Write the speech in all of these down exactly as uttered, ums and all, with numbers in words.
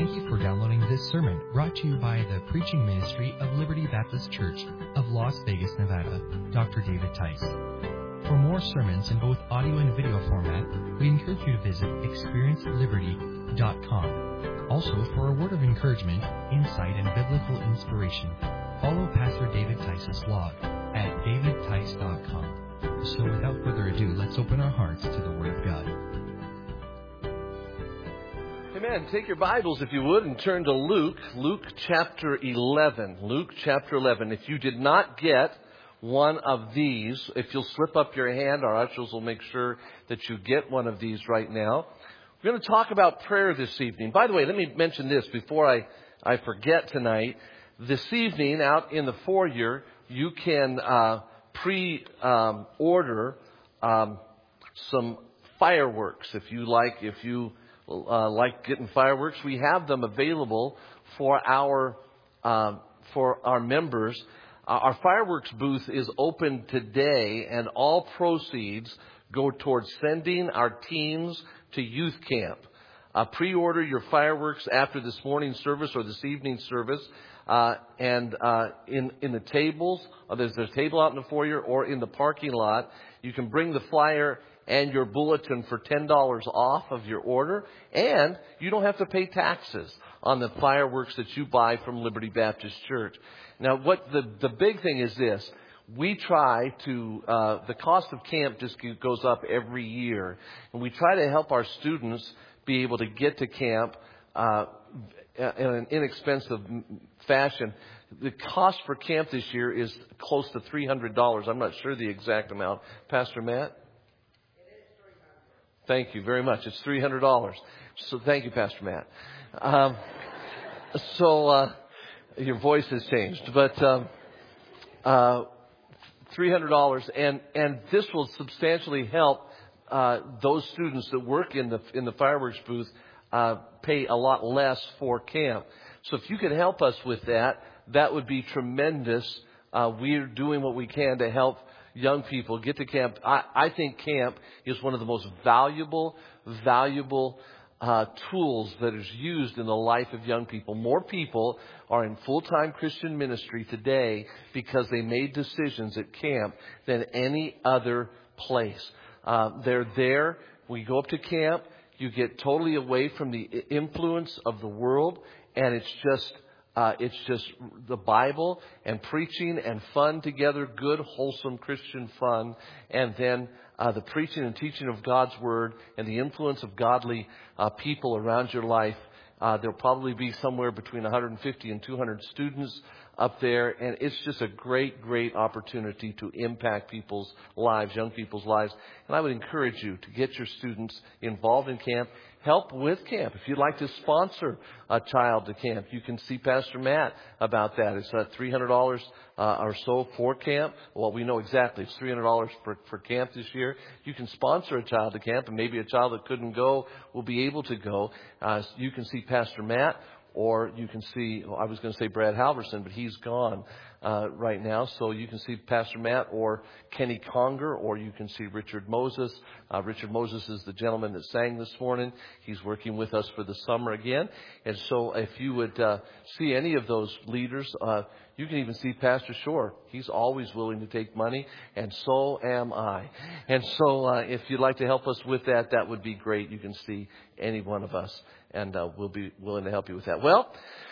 Thank you for downloading this sermon brought to you by the preaching ministry of Liberty Baptist Church of Las Vegas, Nevada, Doctor David Tice. For more sermons in both audio and video format, we encourage you to visit experience liberty dot com. Also, for a word of encouragement, insight, and biblical inspiration, follow Pastor David Tice's blog at david tice dot com. So without further ado, let's open our hearts to the Word of God. Amen. Take your Bibles, if you would, and turn to Luke, Luke chapter eleven. Luke chapter eleven. If you did not get one of these, if you'll slip up your hand, our ushers will make sure that you get one of these right now. We're going to talk about prayer this evening. By the way, let me mention this before I, I forget tonight. This evening, out in the foyer, you can uh, pre-order um, um, some fireworks if you like, if you Uh, like getting fireworks. We have them available for our uh, for our members. Uh, our fireworks booth is open today, and all proceeds go towards sending our teens to youth camp. Uh, pre-order your fireworks after this morning service or this evening service, uh, and uh, in in the tables. Uh, there's there's a table out in the foyer or in the parking lot. You can bring the flyer and your bulletin for ten dollars off of your order. And you don't have to pay taxes on the fireworks that you buy from Liberty Baptist Church. Now, what the, the big thing is this. We try to, uh, the cost of camp just goes up every year. And we try to help our students be able to get to camp uh, in an inexpensive fashion. The cost for camp this year is close to three hundred dollars. I'm not sure the exact amount. Pastor Matt? Thank you very much. It's three hundred dollars. So thank you, Pastor Matt. Um, so uh, your voice has changed, but um, uh, three hundred dollars, and and this will substantially help uh, those students that work in the in the fireworks booth uh, pay a lot less for camp. So if you could help us with that, that would be tremendous. Uh, we're doing what we can to help young people get to camp. I, I think camp is one of the most valuable, valuable uh, tools that is used in the life of young people. More people are in full-time Christian ministry today because they made decisions at camp than any other place. Uh, they're there. We go up to camp. You get totally away from the influence of the world, and it's just Uh, it's just the Bible and preaching and fun together, good, wholesome Christian fun. And then uh, the preaching and teaching of God's Word and the influence of godly uh, people around your life. Uh, there'll probably be somewhere between one hundred fifty and two hundred students up there. And it's just a great, great opportunity to impact people's lives, young people's lives. And I would encourage you to get your students involved in camp. Help with camp. If you'd like to sponsor a child to camp, you can see Pastor Matt about that. It's uh, three hundred dollars uh, or so for camp. Well, we know exactly. It's three hundred dollars for, for camp this year. You can sponsor a child to camp, and maybe a child that couldn't go will be able to go. Uh, you can see Pastor Matt, or you can see, well, I was going to say Brad Halverson, but he's gone uh, right now. So you can see Pastor Matt or Kenny Conger, or you can see Richard Moses. Uh, Richard Moses is the gentleman that sang this morning. He's working with us for the summer again. And so if you would uh, see any of those leaders, uh, you can even see Pastor Shore. He's always willing to take money, and so am I. And so uh, if you'd like to help us with that, that would be great. You can see any one of us, and uh, we'll be willing to help you with that. Well,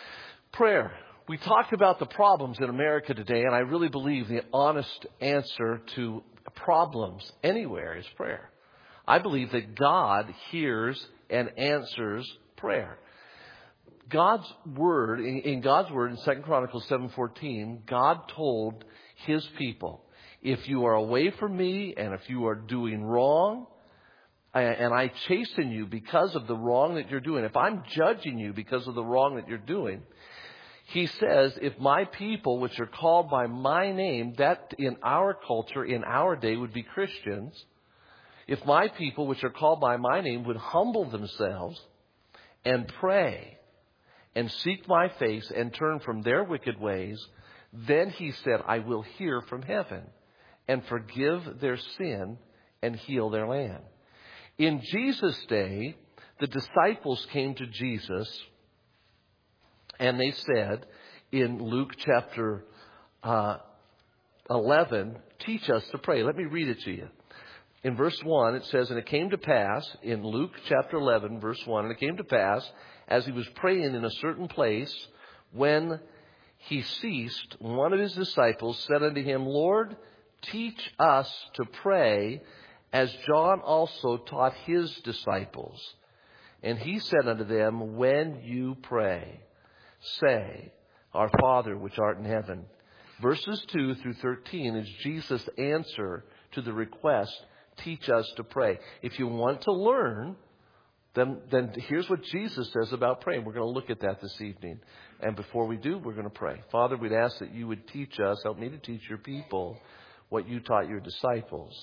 prayer. We talked about the problems in America today, and I really believe the honest answer to problems anywhere is prayer. I believe that God hears and answers prayer. God's word, in, in God's word in Second Chronicles seven fourteen, God told His people, if you are away from me and if you are doing wrong, and I chasten you because of the wrong that you're doing, if I'm judging you because of the wrong that you're doing, He says, if my people, which are called by my name, that in our culture, in our day would be Christians, if my people, which are called by my name, would humble themselves and pray and seek my face and turn from their wicked ways, then He said, I will hear from heaven and forgive their sin and heal their land. In Jesus' day, the disciples came to Jesus And they said in Luke chapter uh, eleven, teach us to pray. Let me read it to you. In verse one, it says, and it came to pass, in Luke chapter eleven, verse one, and it came to pass, as he was praying in a certain place, when he ceased, one of his disciples said unto him, Lord, teach us to pray, as John also taught his disciples. And he said unto them, when you pray, say, Our Father which art in heaven. Verses two through thirteen is Jesus' answer to the request, teach us to pray. If you want to learn, then, then here's what Jesus says about praying. We're going to look at that this evening. And before we do, we're going to pray. Father, we'd ask that you would teach us, help me to teach your people what you taught your disciples,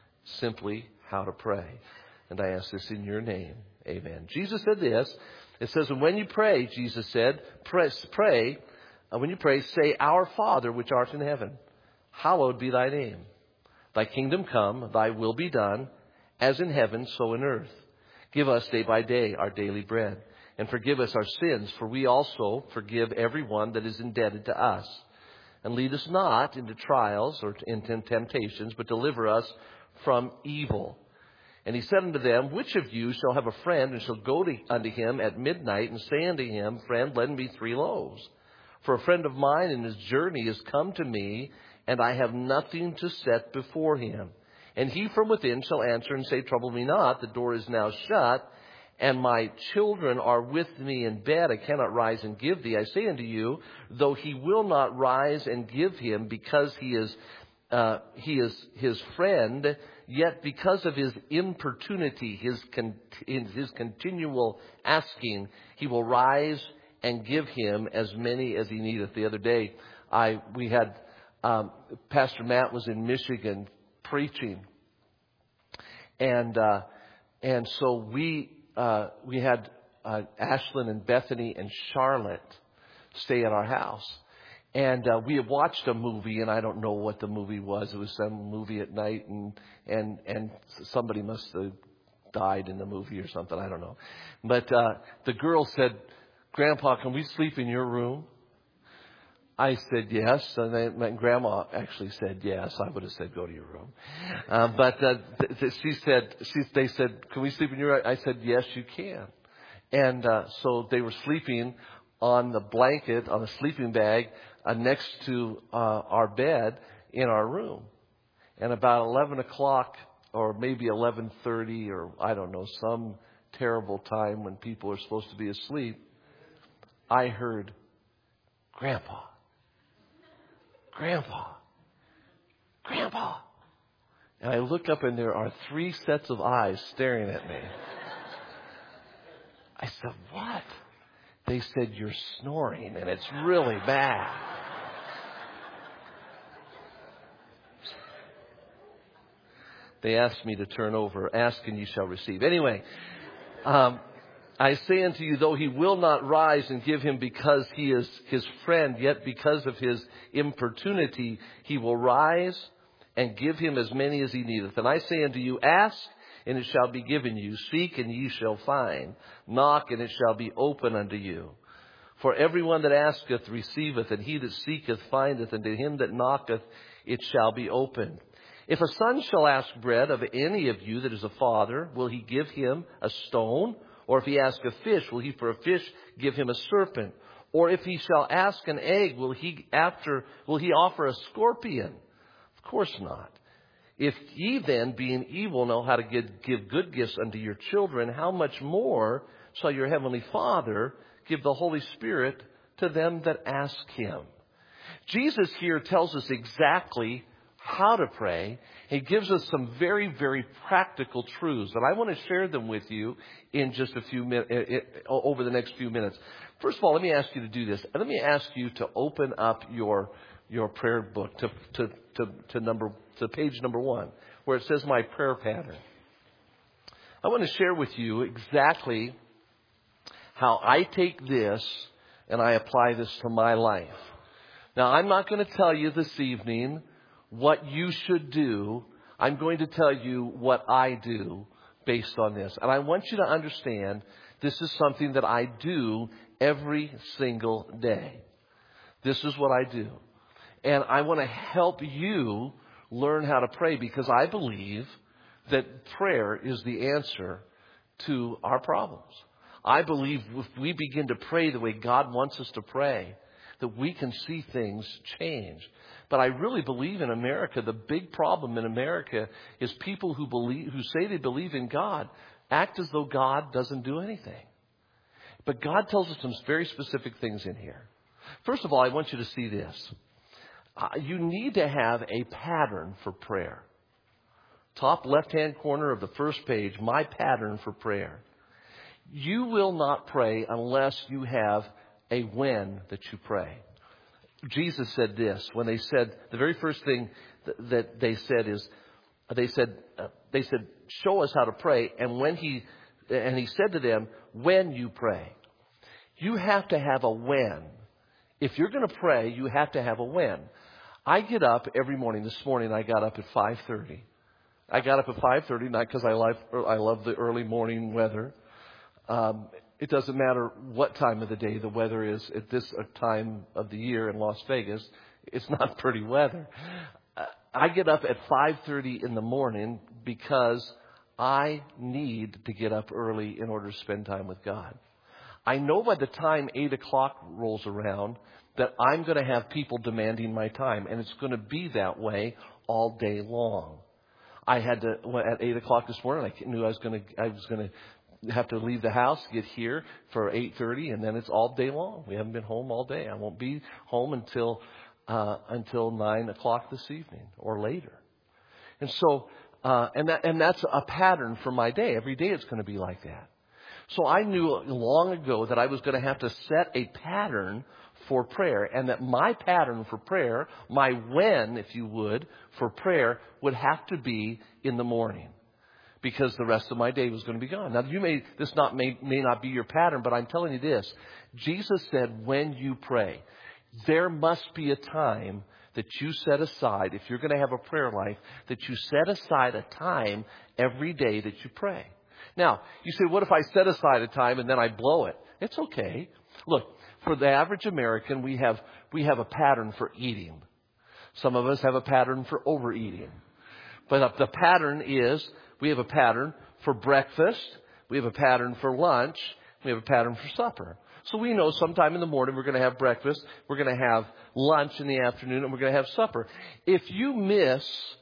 simply how to pray. And I ask this in your name. Amen. Jesus said this. It says, and when you pray, Jesus said, pray, pray uh, when you pray, say, Our Father which art in heaven, hallowed be thy name. Thy kingdom come, thy will be done, as in heaven, so in earth. Give us day by day our daily bread, and forgive us our sins, for we also forgive everyone that is indebted to us. And lead us not into trials or into temptations, but deliver us from evil. And he said unto them, which of you shall have a friend, and shall go to, unto him at midnight, and say unto him, Friend, lend me three loaves? For a friend of mine in his journey is come to me, and I have nothing to set before him. And he from within shall answer and say, Trouble me not, the door is now shut, and my children are with me in bed. I cannot rise and give thee. I say unto you, though he will not rise and give him, because he is uh, he is his friend, yet because of his importunity, his con- his continual asking, he will rise and give him as many as he needeth. The other day, I we had um, Pastor Matt was in Michigan preaching, and uh, and so we uh, we had uh, Ashlyn and Bethany and Charlotte stay at our house, and uh, we had watched a movie, and I don't know what the movie was. It was some movie at night, and and and somebody must have died in the movie or something. I don't know, but uh, the girl said, "Grandpa, can we sleep in your room?" I said yes, and then my grandma actually said yes. I would have said go to your room, uh, but uh, th- th- she said she, they said, "Can we sleep in your room?" I said yes, you can, and uh, so they were sleeping on the blanket on a sleeping bag uh, next to uh, our bed in our room, and about eleven o'clock or maybe eleven thirty or I don't know, some terrible time when people are supposed to be asleep, I heard, "Grandpa. Grandpa, Grandpa." And I look up and there are three sets of eyes staring at me. I said, "What?" They said, "You're snoring and it's really bad." They asked me to turn over. Ask and you shall receive. Anyway, um, I say unto you, though he will not rise and give him because he is his friend, yet because of his importunity, he will rise and give him as many as he needeth. And I say unto you, ask, and it shall be given you. Seek, and ye shall find. Knock, and it shall be open unto you. For everyone that asketh receiveth, and he that seeketh findeth, and to him that knocketh it shall be opened. If a son shall ask bread of any of you that is a father, will he give him a stone? Or if he ask a fish, will he for a fish give him a serpent? Or if he shall ask an egg, will he after will he offer a scorpion? Of course not. If ye then, being evil, know how to give, give good gifts unto your children, how much more shall your heavenly Father give the Holy Spirit to them that ask him? Jesus here tells us exactly how to pray. He gives us some very, very practical truths, and I want to share them with you in just a few minutes, over the next few minutes. First of all, let me ask you to do this. Let me ask you to open up your your prayer book to to to, to number to page number one, where it says my prayer pattern. I want to share with you exactly how I take this and I apply this to my life. Now, I'm not going to tell you this evening what you should do. I'm going to tell you what I do based on this. And I want you to understand this is something that I do every single day. This is what I do. And I want to help you learn how to pray because I believe that prayer is the answer to our problems. I believe if we begin to pray the way God wants us to pray, that we can see things change. But I really believe in America, the big problem in America is people who believe, who say they believe in God, act as though God doesn't do anything. But God tells us some very specific things in here. First of all, I want you to see this. Uh, you need to have a pattern for prayer. Top left-hand corner of the first page, my pattern for prayer. You will not pray unless you have a when that you pray. Jesus said this when they said, the very first thing that, that they said is, they said, uh, they said, show us how to pray. And when he, and he said to them, when you pray, you have to have a when. If you're going to pray, you have to have a when. I get up every morning. This morning I got up at five thirty. I got up at five thirty, not because I love, I love the early morning weather. Um, it doesn't matter what time of the day the weather is at this time of the year in Las Vegas. It's not pretty weather. Uh, I get up at five thirty in the morning because I need to get up early in order to spend time with God. I know by the time eight o'clock rolls around that I'm going to have people demanding my time, and it's going to be that way all day long. I had to, at eight o'clock this morning, I knew I was going to, I was going to have to leave the house, get here for eight thirty, and then it's all day long. We haven't been home all day. I won't be home until, uh, until nine o'clock this evening or later. And so, uh, and that, and that's a pattern for my day. Every day it's going to be like that. So I knew long ago that I was going to have to set a pattern for prayer, and that my pattern for prayer, my when, if you would, for prayer would have to be in the morning, because the rest of my day was going to be gone. Now, you may this not may, may not be your pattern, but I'm telling you this. Jesus said, when you pray, there must be a time that you set aside, if you're going to have a prayer life, that you set aside a time every day that you pray. Now, you say, what if I set aside a time and then I blow it? It's okay. Look, for the average American, we have we have a pattern for eating. Some of us have a pattern for overeating. But the pattern is, we have a pattern for breakfast, we have a pattern for lunch, we have a pattern for supper. So we know sometime in the morning we're going to have breakfast, we're going to have lunch in the afternoon, and we're going to have supper. If you miss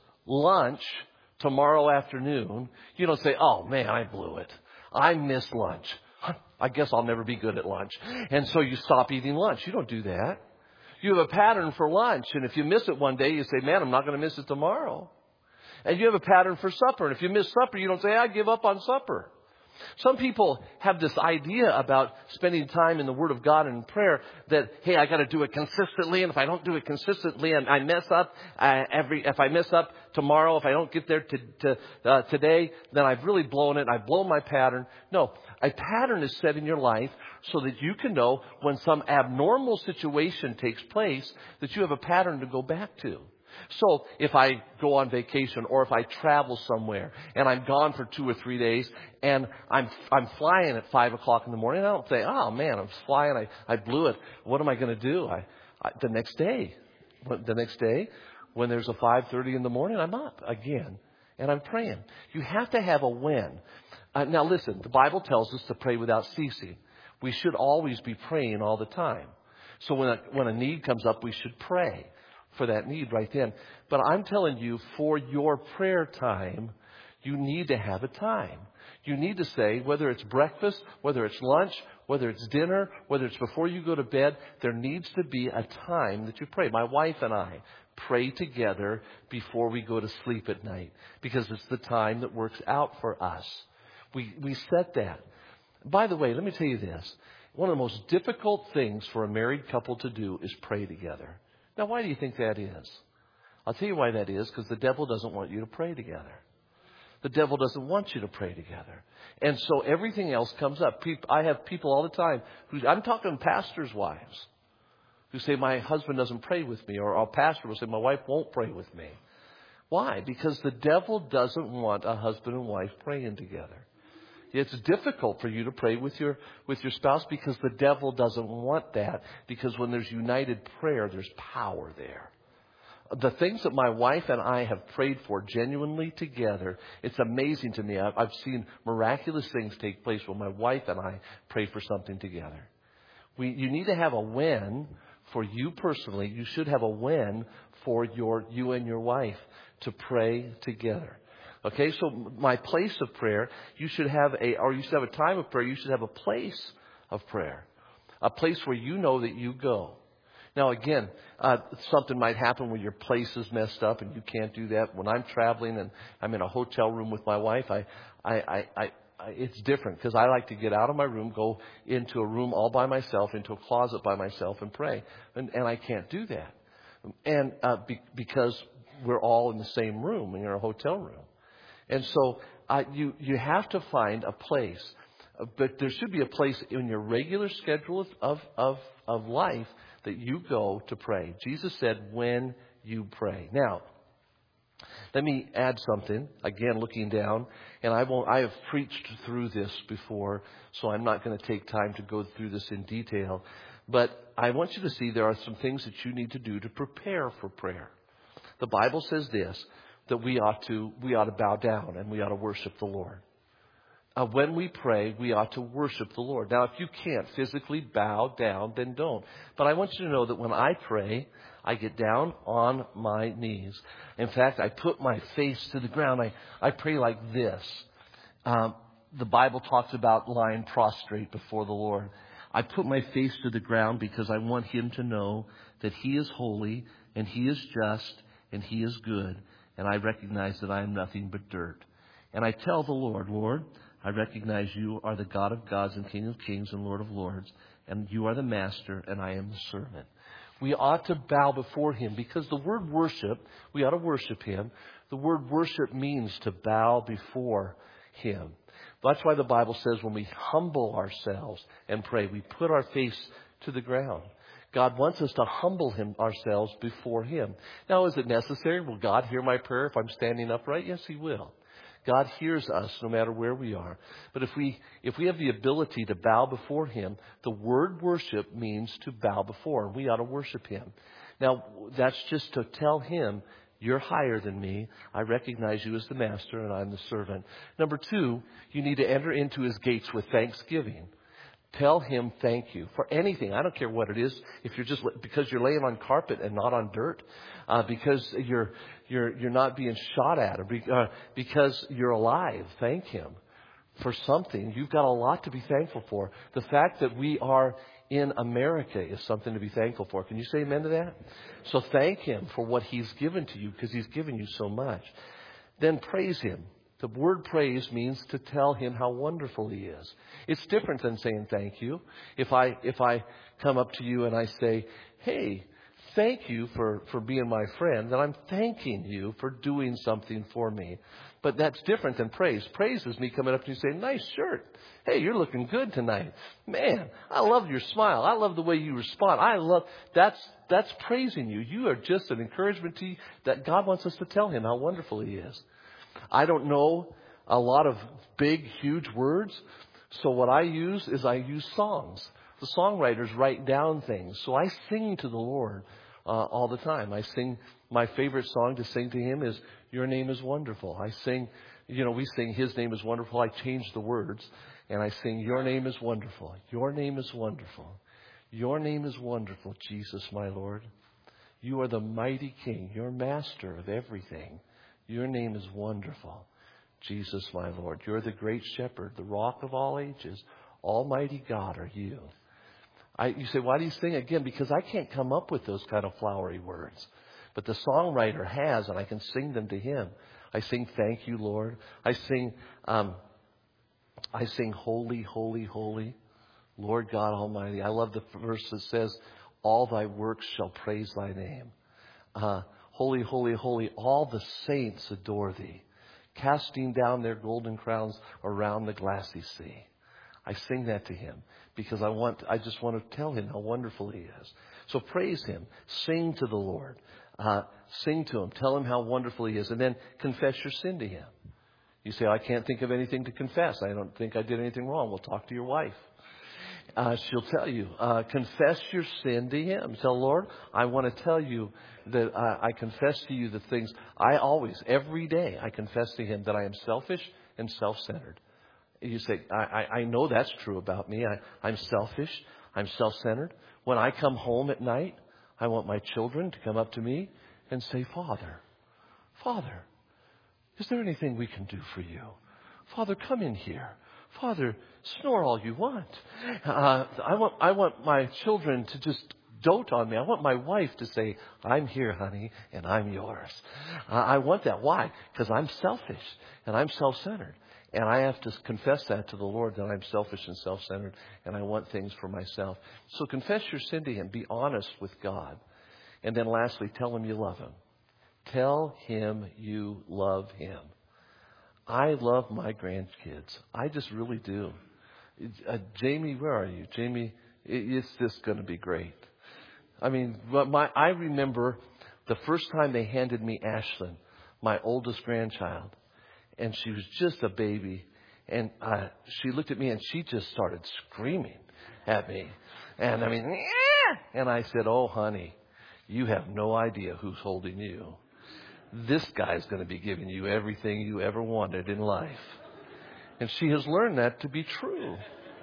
lunch tomorrow afternoon, you don't say, oh man, I blew it. I missed lunch. I guess I'll never be good at lunch. And so you stop eating lunch. You don't do that. You have a pattern for lunch. And if you miss it one day, you say, man, I'm not going to miss it tomorrow. And you have a pattern for supper. And if you miss supper, you don't say, I give up on supper. Some people have this idea about spending time in the Word of God and in prayer that, hey, I got to do it consistently. And if I don't do it consistently and I mess up uh, every, if I mess up tomorrow, if I don't get there to, to uh, today, then I've really blown it. I've blown my pattern. No, a pattern is set in your life so that you can know when some abnormal situation takes place that you have a pattern to go back to. So if I go on vacation or if I travel somewhere and I'm gone for two or three days and I'm I'm flying at five o'clock in the morning, I don't say, oh man, I'm flying, I, I blew it. What am I going to do? I, I the next day, the next day when there's a five thirty in the morning, I'm up again and I'm praying. You have to have a when. Uh, now listen, the Bible tells us to pray without ceasing. We should always be praying all the time. So when a, when a need comes up, we should pray for that need right then. But I'm telling you, for your prayer time, you need to have a time. You need to say, whether it's breakfast, whether it's lunch, whether it's dinner, whether it's before you go to bed, there needs to be a time that you pray. My wife and I pray together before we go to sleep at night because it's the time that works out for us. We, we set that. By the way, let me tell you this. One of the most difficult things for a married couple to do is pray together. Now, why do you think that is? I'll tell you why that is, because the devil doesn't want you to pray together. The devil doesn't want you to pray together. And so everything else comes up. I have people all the time who, I'm talking pastors' wives, who say, my husband doesn't pray with me. Or our pastor will say, my wife won't pray with me. Why? Because the devil doesn't want a husband and wife praying together. It's difficult for you to pray with your with your spouse because the devil doesn't want that. Because when there's united prayer, there's power there. The things that my wife and I have prayed for genuinely together, it's amazing to me. I've, I've seen miraculous things take place when my wife and I pray for something together. We, you need to have a win for you personally. You should have a win for your you and your wife to pray together. Okay, so my place of prayer, you should have a, or you should have a time of prayer. You should have a place of prayer, a place where you know that you go. Now, again, uh, something might happen where your place is messed up and you can't do that. When I'm traveling and I'm in a hotel room with my wife, I, I, I, I, I it's different because I like to get out of my room, go into a room all by myself, into a closet by myself and pray. And, and I can't do that. And uh, be, because we're all in the same room in a hotel room. And so uh, you, you have to find a place. Uh, but there should be a place in your regular schedule of, of, of, of life that you go to pray. Jesus said, when you pray. Now, let me add something. Again, looking down, and I won't. I have preached through this before, so I'm not going to take time to go through this in detail. But I want you to see there are some things that you need to do to prepare for prayer. The Bible says this, that we ought to we ought to bow down and we ought to worship the Lord. Uh, when we pray, we ought to worship the Lord. Now, if you can't physically bow down, then don't. But I want you to know that when I pray, I get down on my knees. In fact, I put my face to the ground. I, I pray like this. Um, the Bible talks about lying prostrate before the Lord. I put my face to the ground because I want Him to know that He is holy and He is just and He is good. And I recognize that I am nothing but dirt. And I tell the Lord, Lord, I recognize you are the God of gods and King of kings and Lord of lords, and you are the master, and I am the servant. We ought to bow before Him because the word worship, we ought to worship Him. The word worship means to bow before Him. That's why the Bible says when we humble ourselves and pray, we put our face to the ground. God wants us to humble him ourselves before Him. Now, is it necessary? Will God hear my prayer if I'm standing upright? Yes, He will. God hears us no matter where we are. But if we if we have the ability to bow before Him, the word worship means to bow before. And we ought to worship Him. Now, that's just to tell Him, you're higher than me. I recognize you as the master and I'm the servant. Number two, you need to enter into His gates with thanksgiving. Tell Him thank you for anything. I don't care what it is. If you're just because you're laying on carpet and not on dirt, uh, because you're you're you're not being shot at, or be, uh, because you're alive. Thank Him for something. You've got a lot to be thankful for. The fact that we are in America is something to be thankful for. Can you say amen to that? So thank Him for what He's given to you because He's given you so much. Then praise Him. The word praise means to tell Him how wonderful He is. It's different than saying thank you. If I if I come up to you and I say, hey, thank you for, for being my friend, then I'm thanking you for doing something for me. But that's different than praise. Praise is me coming up to you saying, nice shirt. Hey, you're looking good tonight. Man, I love your smile. I love the way you respond. I love that's that's praising you. You are just an encouragement to you that God wants us to tell Him how wonderful He is. I don't know a lot of big, huge words. So what I use is I use songs. The songwriters write down things. So I sing to the Lord uh, all the time. I sing, my favorite song to sing to Him is Your Name is Wonderful. I sing, you know, we sing His Name is Wonderful. I change the words and I sing Your Name is Wonderful. Your name is wonderful. Your name is wonderful, Jesus, my Lord. You are the mighty King. You're master of everything. Your name is wonderful, Jesus, my Lord. You're the great shepherd, the rock of all ages. Almighty God are you. I, you say, why do you sing? Again, because I can't come up with those kind of flowery words. But the songwriter has, and I can sing them to Him. I sing, thank you, Lord. I sing, um, I sing, holy, holy, holy, Lord God Almighty. I love the verse that says, all thy works shall praise thy name. Uh, Holy, holy, holy, all the saints adore thee, casting down their golden crowns around the glassy sea. I sing that to Him because I want, I just want to tell Him how wonderful He is. So praise Him, sing to the Lord, uh, sing to Him, tell Him how wonderful He is, and then confess your sin to Him. You say, I can't think of anything to confess. I don't think I did anything wrong. Well, talk to your wife. Uh, she'll tell you. Uh, confess your sin to Him. Tell, Lord, I want to tell you that uh, I confess to you the things I always, every day, I confess to Him that I am selfish and self-centered. You say, I, I, I know that's true about me. I, I'm selfish. I'm self-centered. When I come home at night, I want my children to come up to me and say, Father, Father, is there anything we can do for you? Father, come in here. Father, snore all you want. Uh, I want I want my children to just dote on me. I want my wife to say, I'm here, honey, and I'm yours. Uh, I want that. Why? Because I'm selfish and I'm self-centered. And I have to confess that to the Lord, that I'm selfish and self-centered and I want things for myself. So confess your sin to Him. Be honest with God. And then lastly, tell Him you love Him. Tell Him you love Him. I love my grandkids. I just really do. Uh, Jamie, where are you? Jamie, it, it's just going to be great. I mean, my I remember the first time they handed me Ashlyn, my oldest grandchild, and she was just a baby. And uh, she looked at me and she just started screaming at me. And I mean, yeah! And I said, oh, honey, you have no idea who's holding you. This guy's going to be giving you everything you ever wanted in life. And she has learned that to be true.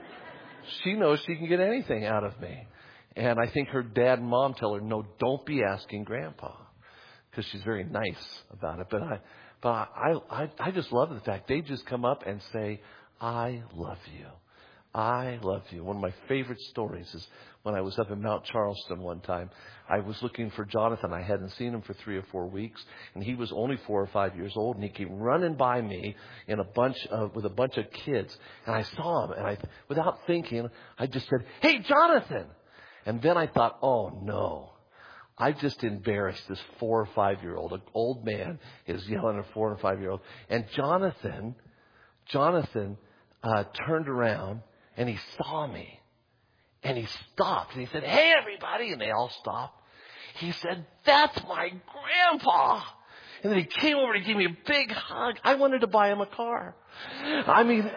She knows she can get anything out of me. And I think her dad and mom tell her, no, don't be asking Grandpa. Because she's very nice about it. But I but I, I, I just love the fact they just come up and say, I love you. I love you. One of my favorite stories is when I was up in Mount Charleston one time. I was looking for Jonathan. I hadn't seen him for three or four weeks, and he was only four or five years old. And he came running by me in a bunch of with a bunch of kids, and I saw him. And I, without thinking, I just said, "Hey, Jonathan!" And then I thought, "Oh no, I just embarrassed this four or five year old. An old man is yelling at a four or five year old." And Jonathan, Jonathan uh, turned around. And he saw me. And he stopped. And he said, "Hey, everybody." And they all stopped. He said, "That's my grandpa." And then he came over to give me a big hug. I wanted to buy him a car. I mean,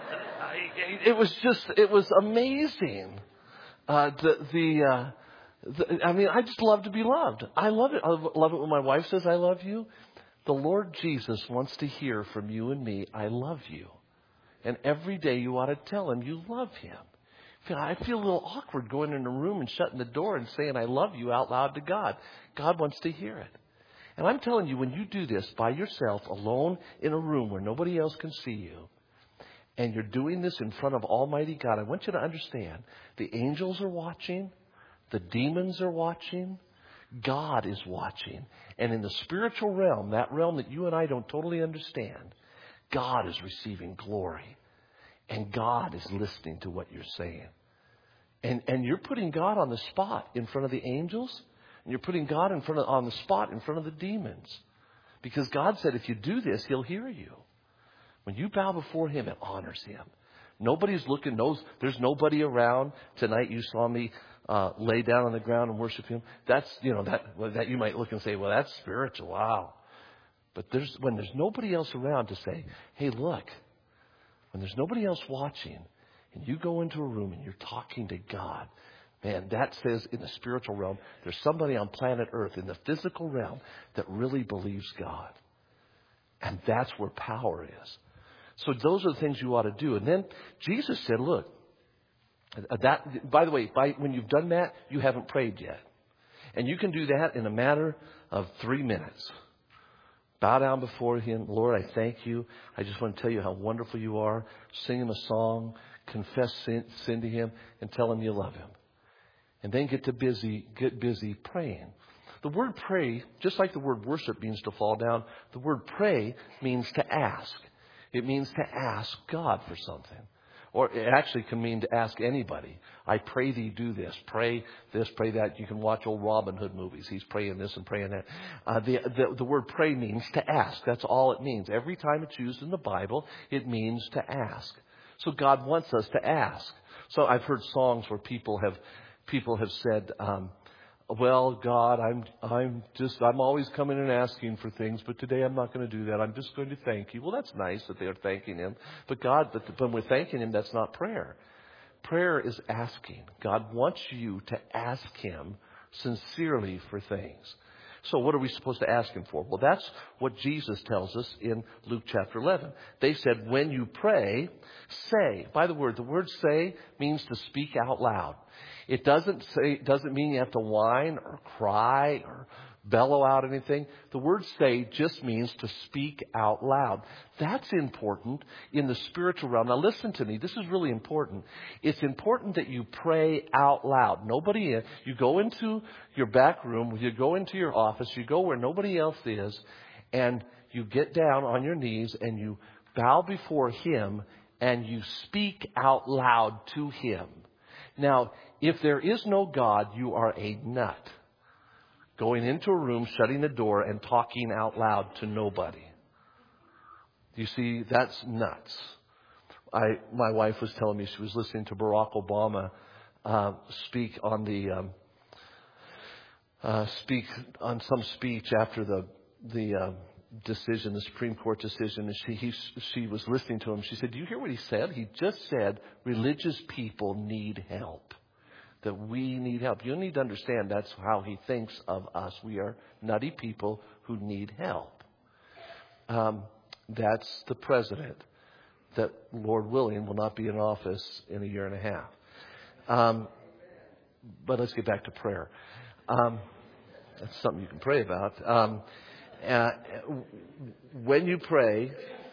it was just, it was amazing. Uh, the, the, uh, the, I mean, I just love to be loved. I love it. I love it when my wife says, "I love you." The Lord Jesus wants to hear from you and me, "I love you." And every day you ought to tell Him you love Him. I feel a little awkward going in a room and shutting the door and saying I love you out loud to God. God wants to hear it. And I'm telling you, when you do this by yourself, alone in a room where nobody else can see you, and you're doing this in front of Almighty God, I want you to understand the angels are watching, the demons are watching, God is watching. And in the spiritual realm, that realm that you and I don't totally understand, God is receiving glory. And God is listening to what you're saying. And and you're putting God on the spot in front of the angels. And you're putting God in front of, on the spot in front of the demons. Because God said if you do this, He'll hear you. When you bow before Him, it honors Him. Nobody's looking. Knows, there's nobody around. Tonight you saw me uh, lay down on the ground and worship Him. That's, you know, that, that you might look and say, well, that's spiritual. Wow. But there's when there's nobody else around to say, hey, look, when there's nobody else watching and you go into a room and you're talking to God, man, that says in the spiritual realm, there's somebody on planet Earth in the physical realm that really believes God. And that's where power is. So those are the things you ought to do. And then Jesus said, look, that, by the way, by, when you've done that, you haven't prayed yet. And you can do that in a matter of three minutes. Bow down before Him. Lord, I thank you. I just want to tell you how wonderful you are. Sing Him a song. Confess sin, sin to Him and tell Him you love Him. And then get to busy, get busy praying. The word pray, just like the word worship means to fall down, the word pray means to ask. It means to ask God for something. Or it actually can mean to ask anybody. I pray thee do this. Pray this, pray that. You can watch old Robin Hood movies. He's praying this and praying that. Uh, the, the, the word pray means to ask. That's all it means. Every time it's used in the Bible, it means to ask. So God wants us to ask. So I've heard songs where people have people have said, um, Well, God, I'm I'm just I'm always coming and asking for things, but today I'm not going to do that. I'm just going to thank you. Well, that's nice that they are thanking him, but God, but when we're thanking him, that's not prayer. Prayer is asking. God wants you to ask him sincerely for things. So what are we supposed to ask him for? Well, that's what Jesus tells us in Luke chapter eleven. They said, when you pray, say. By the word, the word say means to speak out loud. It doesn't say, it doesn't mean you have to whine or cry or bellow out anything. The word say just means to speak out loud. That's important in the spiritual realm. Now listen to me. This is really important. It's important that you pray out loud. Nobody in. You go into your back room, you go into your office, you go where nobody else is, and you get down on your knees and you bow before him and you speak out loud to him. Now, if there is no God, you are a nut. Going into a room, shutting the door, and talking out loud to nobody. You see, that's nuts. I, my wife was telling me she was listening to Barack Obama uh, speak on the um, uh, speak on some speech after the the uh, decision, the Supreme Court decision. And she he, she was listening to him. She said, "Do you hear what he said? He just said religious people need help." That we need help. You need to understand that's how he thinks of us. We are nutty people who need help. Um, that's the president that, Lord willing, will not be in office in a year and a half. Um, but let's get back to prayer. Um, that's something you can pray about. Um, uh, when you pray,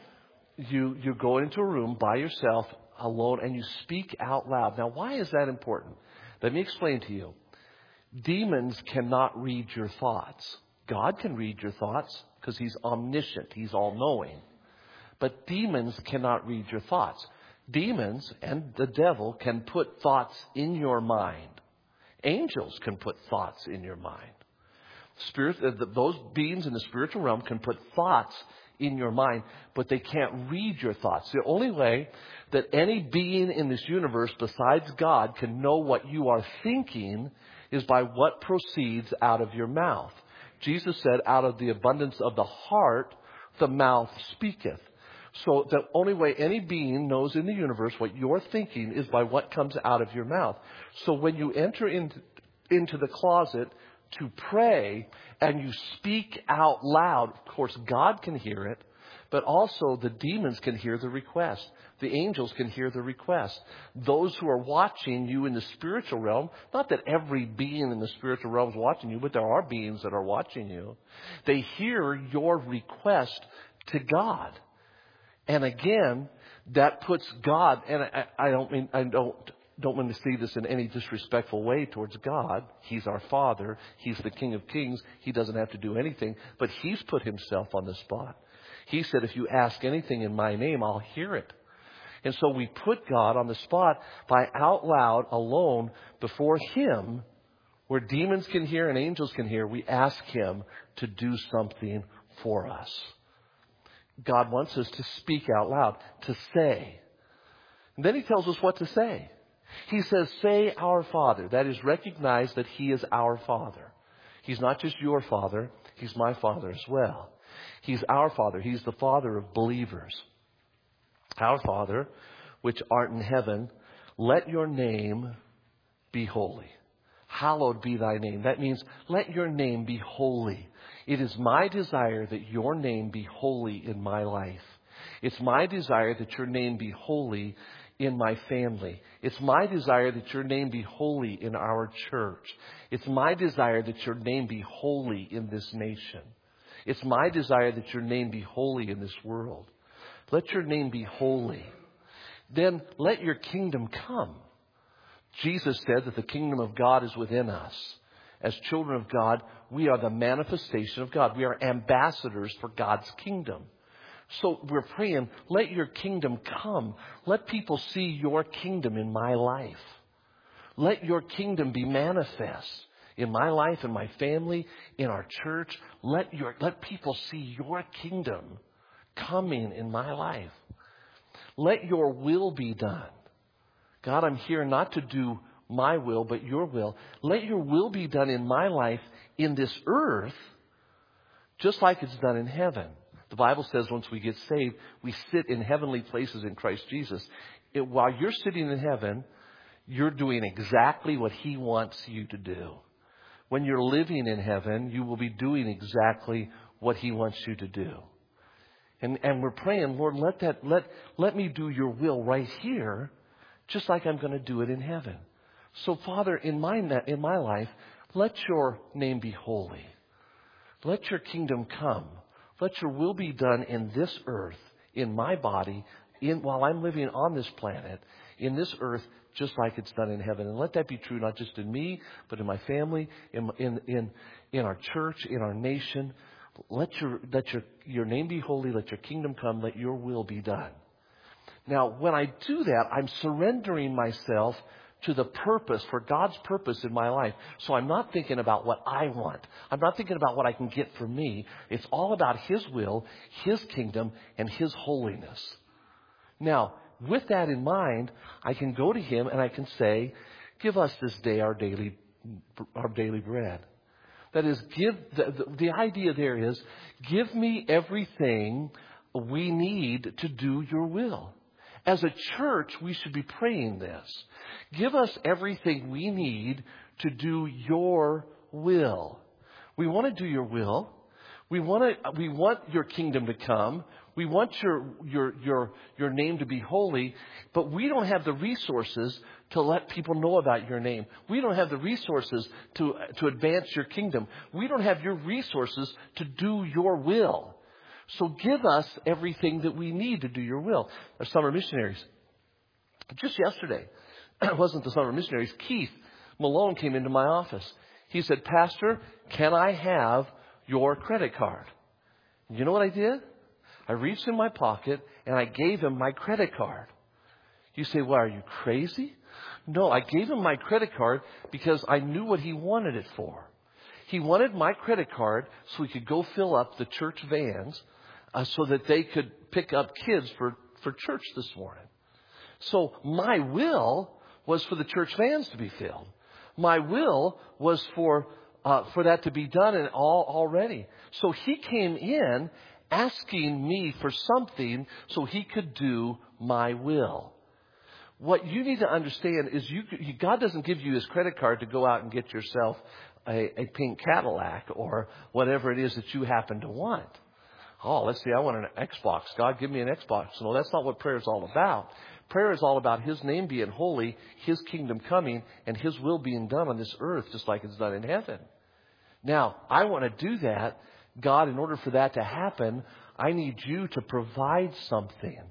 you, you go into a room by yourself, alone, and you speak out loud. Now, why is that important? Let me explain to you. Demons cannot read your thoughts. God can read your thoughts because he's omniscient. He's all-knowing. But demons cannot read your thoughts. Demons and the devil can put thoughts in your mind. Angels can put thoughts in your mind. Spirit, those beings in the spiritual realm can put thoughts in your mind, but they can't read your thoughts. The only way that any being in this universe besides God can know what you are thinking is by what proceeds out of your mouth. Jesus said, out of the abundance of the heart, the mouth speaketh. So the only way any being knows in the universe what you're thinking is by what comes out of your mouth. So when you enter into, into the closet to pray and you speak out loud, of course God can hear it, but also the demons can hear the request. The angels can hear the request. Those who are watching you in the spiritual realm, not that every being in the spiritual realm is watching you, but there are beings that are watching you. They hear your request to God. And again, that puts God, and I, I don't mean, I don't, don't want to see this in any disrespectful way towards God. He's our Father. He's the King of Kings. He doesn't have to do anything, but He's put Himself on the spot. He said, if you ask anything in my name, I'll hear it. And so we put God on the spot by out loud, alone, before Him, where demons can hear and angels can hear. We ask Him to do something for us. God wants us to speak out loud, to say. And then He tells us what to say. He says, say our Father. That is, recognize that He is our Father. He's not just your Father. He's my Father as well. He's our Father. He's the Father of believers. Our Father, which art in heaven, let your name be holy. Hallowed be thy name. That means let your name be holy. It is my desire that your name be holy in my life. It's my desire that your name be holy in my family. It's my desire that your name be holy in our church. It's my desire that your name be holy in this nation. It's my desire that your name be holy in this world. Let your name be holy. Then let your kingdom come. Jesus said that the kingdom of God is within us. As children of God, we are the manifestation of God. We are ambassadors for God's kingdom. So we're praying, let your kingdom come. Let people see your kingdom in my life. Let your kingdom be manifest in my life, in my family, in our church. Let your let people see your kingdom coming in my life. Let your will be done. God, I'm here not to do my will, but your will. Let your will be done in my life in this earth, just like it's done in heaven. The Bible says once we get saved, we sit in heavenly places in Christ Jesus. It, while you're sitting in heaven, you're doing exactly what He wants you to do. When you're living in heaven, you will be doing exactly what He wants you to do. And, and we're praying, Lord, let that, let, let me do your will right here, just like I'm going to do it in heaven. So, Father, in my, in my life, let your name be holy. Let your kingdom come. Let your will be done in this earth, in my body, in, while I'm living on this planet, in this earth, just like it's done in heaven. And let that be true, not just in me, but in my family, in, in, in, in our church, in our nation. Let your, let your, your name be holy. Let your kingdom come. Let your will be done. Now, when I do that, I'm surrendering myself to the purpose, for God's purpose in my life. So I'm not thinking about what I want. I'm not thinking about what I can get for me. It's all about His will, His kingdom, and His holiness. Now, with that in mind, I can go to Him and I can say, give us this day our daily, our daily bread. That is, give the, the, the idea there is, give me everything we need to do your will. As a church, we should be praying this. Give us everything we need to do your will. We want to do your will. We want to, we want your kingdom to come. We want your, your, your, your name to be holy, but we don't have the resources to let people know about your name. We don't have the resources to, to advance your kingdom. We don't have your resources to do your will. So give us everything that we need to do your will. Our summer missionaries. Just yesterday, it wasn't the summer missionaries. Keith Malone came into my office. He said, Pastor, can I have your credit card? And you know what I did? I reached in my pocket and I gave him my credit card. You say, well, are you crazy? No, I gave him my credit card because I knew what he wanted it for. He wanted my credit card so he could go fill up the church vans uh, so that they could pick up kids for, for church this morning. So my will was for the church vans to be filled. My will was for uh, for that to be done and all already. So he came in asking me for something so he could do my will. What you need to understand is you, God doesn't give you His credit card to go out and get yourself a, a pink Cadillac or whatever it is that you happen to want. Oh, let's see, I want an Xbox. God, give me an Xbox. No, that's not what prayer is all about. Prayer is all about His name being holy, His kingdom coming, and His will being done on this earth just like it's done in heaven. Now, I want to do that. God, in order for that to happen, I need you to provide something.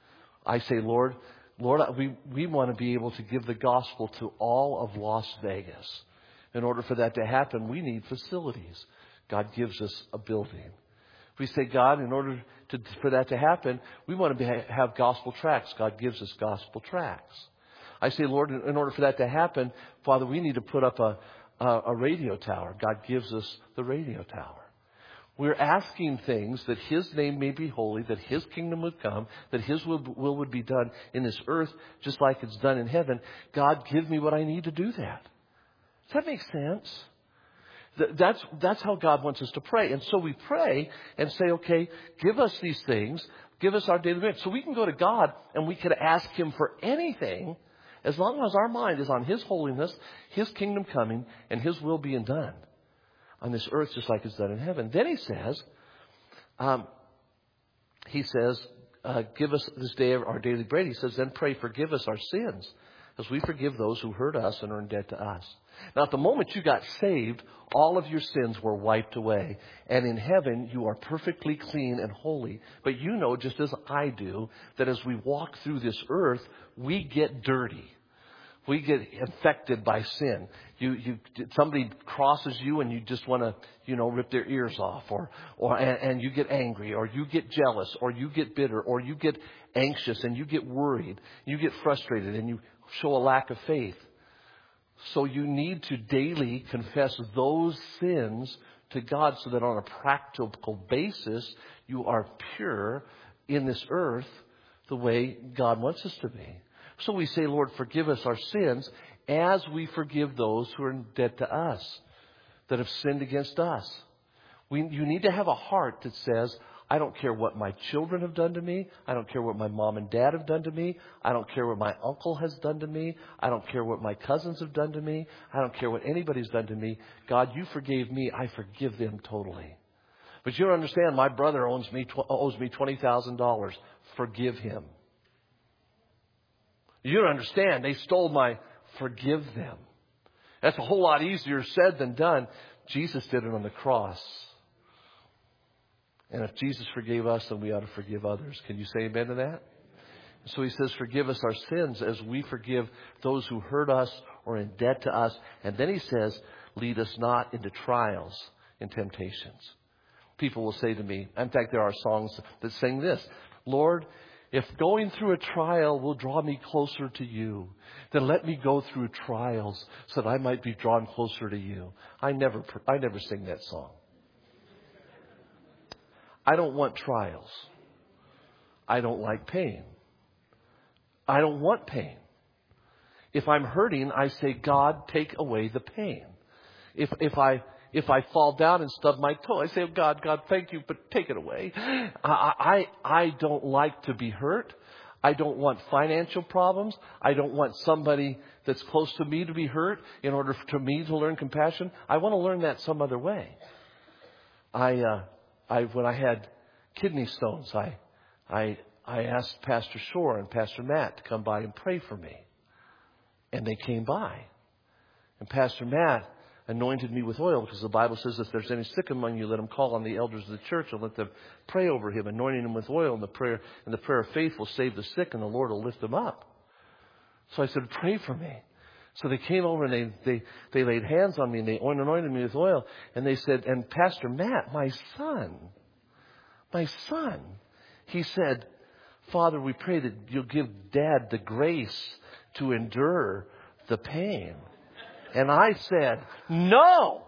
I say, Lord, Lord, we, we want to be able to give the gospel to all of Las Vegas. In order for that to happen, we need facilities. God gives us a building. We say, God, in order to, for that to happen, we want to be, have gospel tracts. God gives us gospel tracts. I say, Lord, in order for that to happen, Father, we need to put up a, a, a radio tower. God gives us the radio tower. We're asking things that His name may be holy, that His kingdom would come, that His will, will would be done in this earth just like it's done in heaven. God, give me what I need to do that. Does that make sense? That's, that's how God wants us to pray. And so we pray and say, okay, give us these things. Give us our daily bread. So we can go to God and we can ask Him for anything as long as our mind is on His holiness, His kingdom coming, and His will being done on this earth just like it's done in heaven. Then He says, um, He says, uh, give us this day our daily bread. He says, then pray, forgive us our sins as we forgive those who hurt us and are in debt to us. Now, at the moment you got saved, all of your sins were wiped away. And in heaven, you are perfectly clean and holy. But you know, just as I do, that as we walk through this earth, we get dirty. We get infected by sin. You, you, somebody crosses you and you just want to, you know, rip their ears off, or, or, and, and you get angry, or you get jealous, or you get bitter, or you get anxious and you get worried, you get frustrated and you show a lack of faith. So you need to daily confess those sins to God so that on a practical basis, you are pure in this earth the way God wants us to be. So we say, Lord, forgive us our sins. as we forgive those who are in debt to us, that have sinned against us. We, you need to have a heart that says, I don't care what my children have done to me. I don't care what my mom and dad have done to me. I don't care what my uncle has done to me. I don't care what my cousins have done to me. I don't care what anybody's done to me. God, you forgave me. I forgive them totally. But you don't understand, my brother owes me, owes me twenty thousand dollars. Forgive him. You don't understand, they stole my, forgive them. That's a whole lot easier said than done. Jesus did it on the cross. And if Jesus forgave us, then we ought to forgive others. Can you say amen to that? So he says, forgive us our sins as we forgive those who hurt us or in debt to us. And then he says, lead us not into trials and temptations. People will say to me, in fact, there are songs that sing this, Lord, if going through a trial will draw me closer to you, then let me go through trials so that I might be drawn closer to you. I never, I never sing that song. I don't want trials. I don't like pain. I don't want pain. If I'm hurting, I say, God, take away the pain. If if I if I fall down and stub my toe, I say, oh, God, God, thank you, but take it away. I, I I don't like to be hurt. I don't want financial problems. I don't want somebody that's close to me to be hurt in order for me to learn compassion. I want to learn that some other way. I uh, I when I had kidney stones, I I I asked Pastor Shore and Pastor Matt to come by and pray for me. And they came by. And Pastor Matt anointed me with oil, because the Bible says if there's any sick among you, let him call on the elders of the church and let them pray over him, anointing him with oil. And the prayer and the prayer of faith will save the sick, and the Lord will lift them up. So I said, pray for me. So they came over and they, they, they laid hands on me and they anointed me with oil. And they said, and Pastor Matt, my son, my son, he said, Father, we pray that you'll give Dad the grace to endure the pain. And I said, no,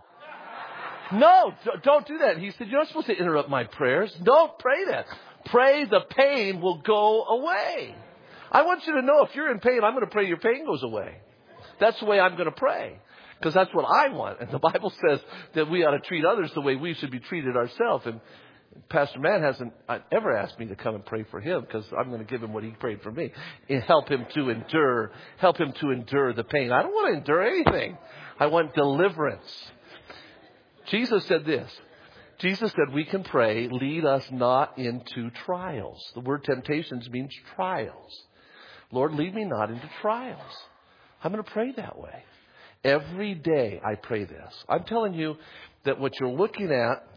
no, don't do that. He said, you're not supposed to interrupt my prayers. Don't pray that. Pray the pain will go away. I want you to know if you're in pain, I'm going to pray your pain goes away. That's the way I'm going to pray, because that's what I want. And the Bible says that we ought to treat others the way we should be treated ourselves. And Pastor Matt hasn't ever asked me to come and pray for him, because I'm going to give him what he prayed for me. And help him to endure, help him to endure the pain. I don't want to endure anything. I want deliverance. Jesus said this. Jesus said we can pray, lead us not into trials. The word temptations means trials. Lord, lead me not into trials. I'm going to pray that way. Every day I pray this. I'm telling you that what you're looking at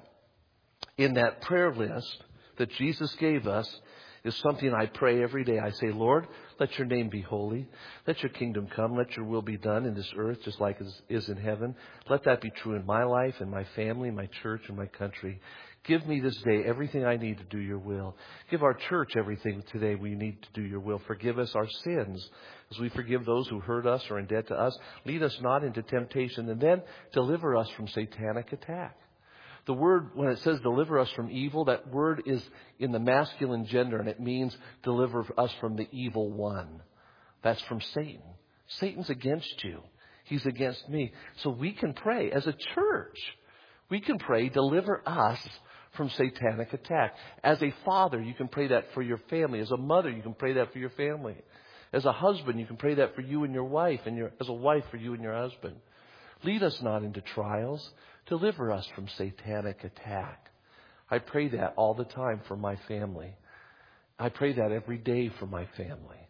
in that prayer list that Jesus gave us is something I pray every day. I say, Lord, let your name be holy. Let your kingdom come. Let your will be done in this earth just like it is in heaven. Let that be true in my life, in my family, my church, and my country. Give me this day everything I need to do your will. Give our church everything today we need to do your will. Forgive us our sins as we forgive those who hurt us or in debt to us. Lead us not into temptation, and then deliver us from satanic attack. The word, when it says deliver us from evil, that word is in the masculine gender, and it means deliver us from the evil one. That's from Satan. Satan's against you. He's against me. So we can pray as a church. We can pray, deliver us from satanic attack. As a father, you can pray that for your family. As a mother, you can pray that for your family. As a husband, you can pray that for you and your wife, and your, as a wife for you and your husband. Lead us not into trials. Deliver us from satanic attack. I pray that all the time for my family. I pray that every day for my family.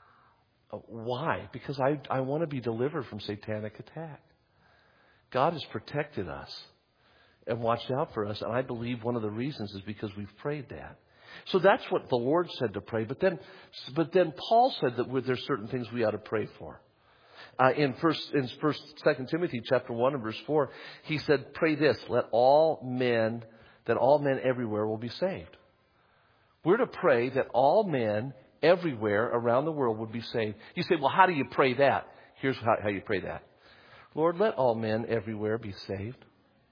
Why? Because I, I want to be delivered from satanic attack. God has protected us and watched out for us. And I believe one of the reasons is because we've prayed that. So that's what the Lord said to pray. But then, but then Paul said that there's certain things we ought to pray for. Uh, in first, in first, Second Timothy chapter one and verse four, he said, "Pray this: let all men, that all men everywhere will be saved." We're to pray that all men everywhere around the world would be saved. You say, "Well, how do you pray that?" Here's how, how you pray that: Lord, let all men everywhere be saved.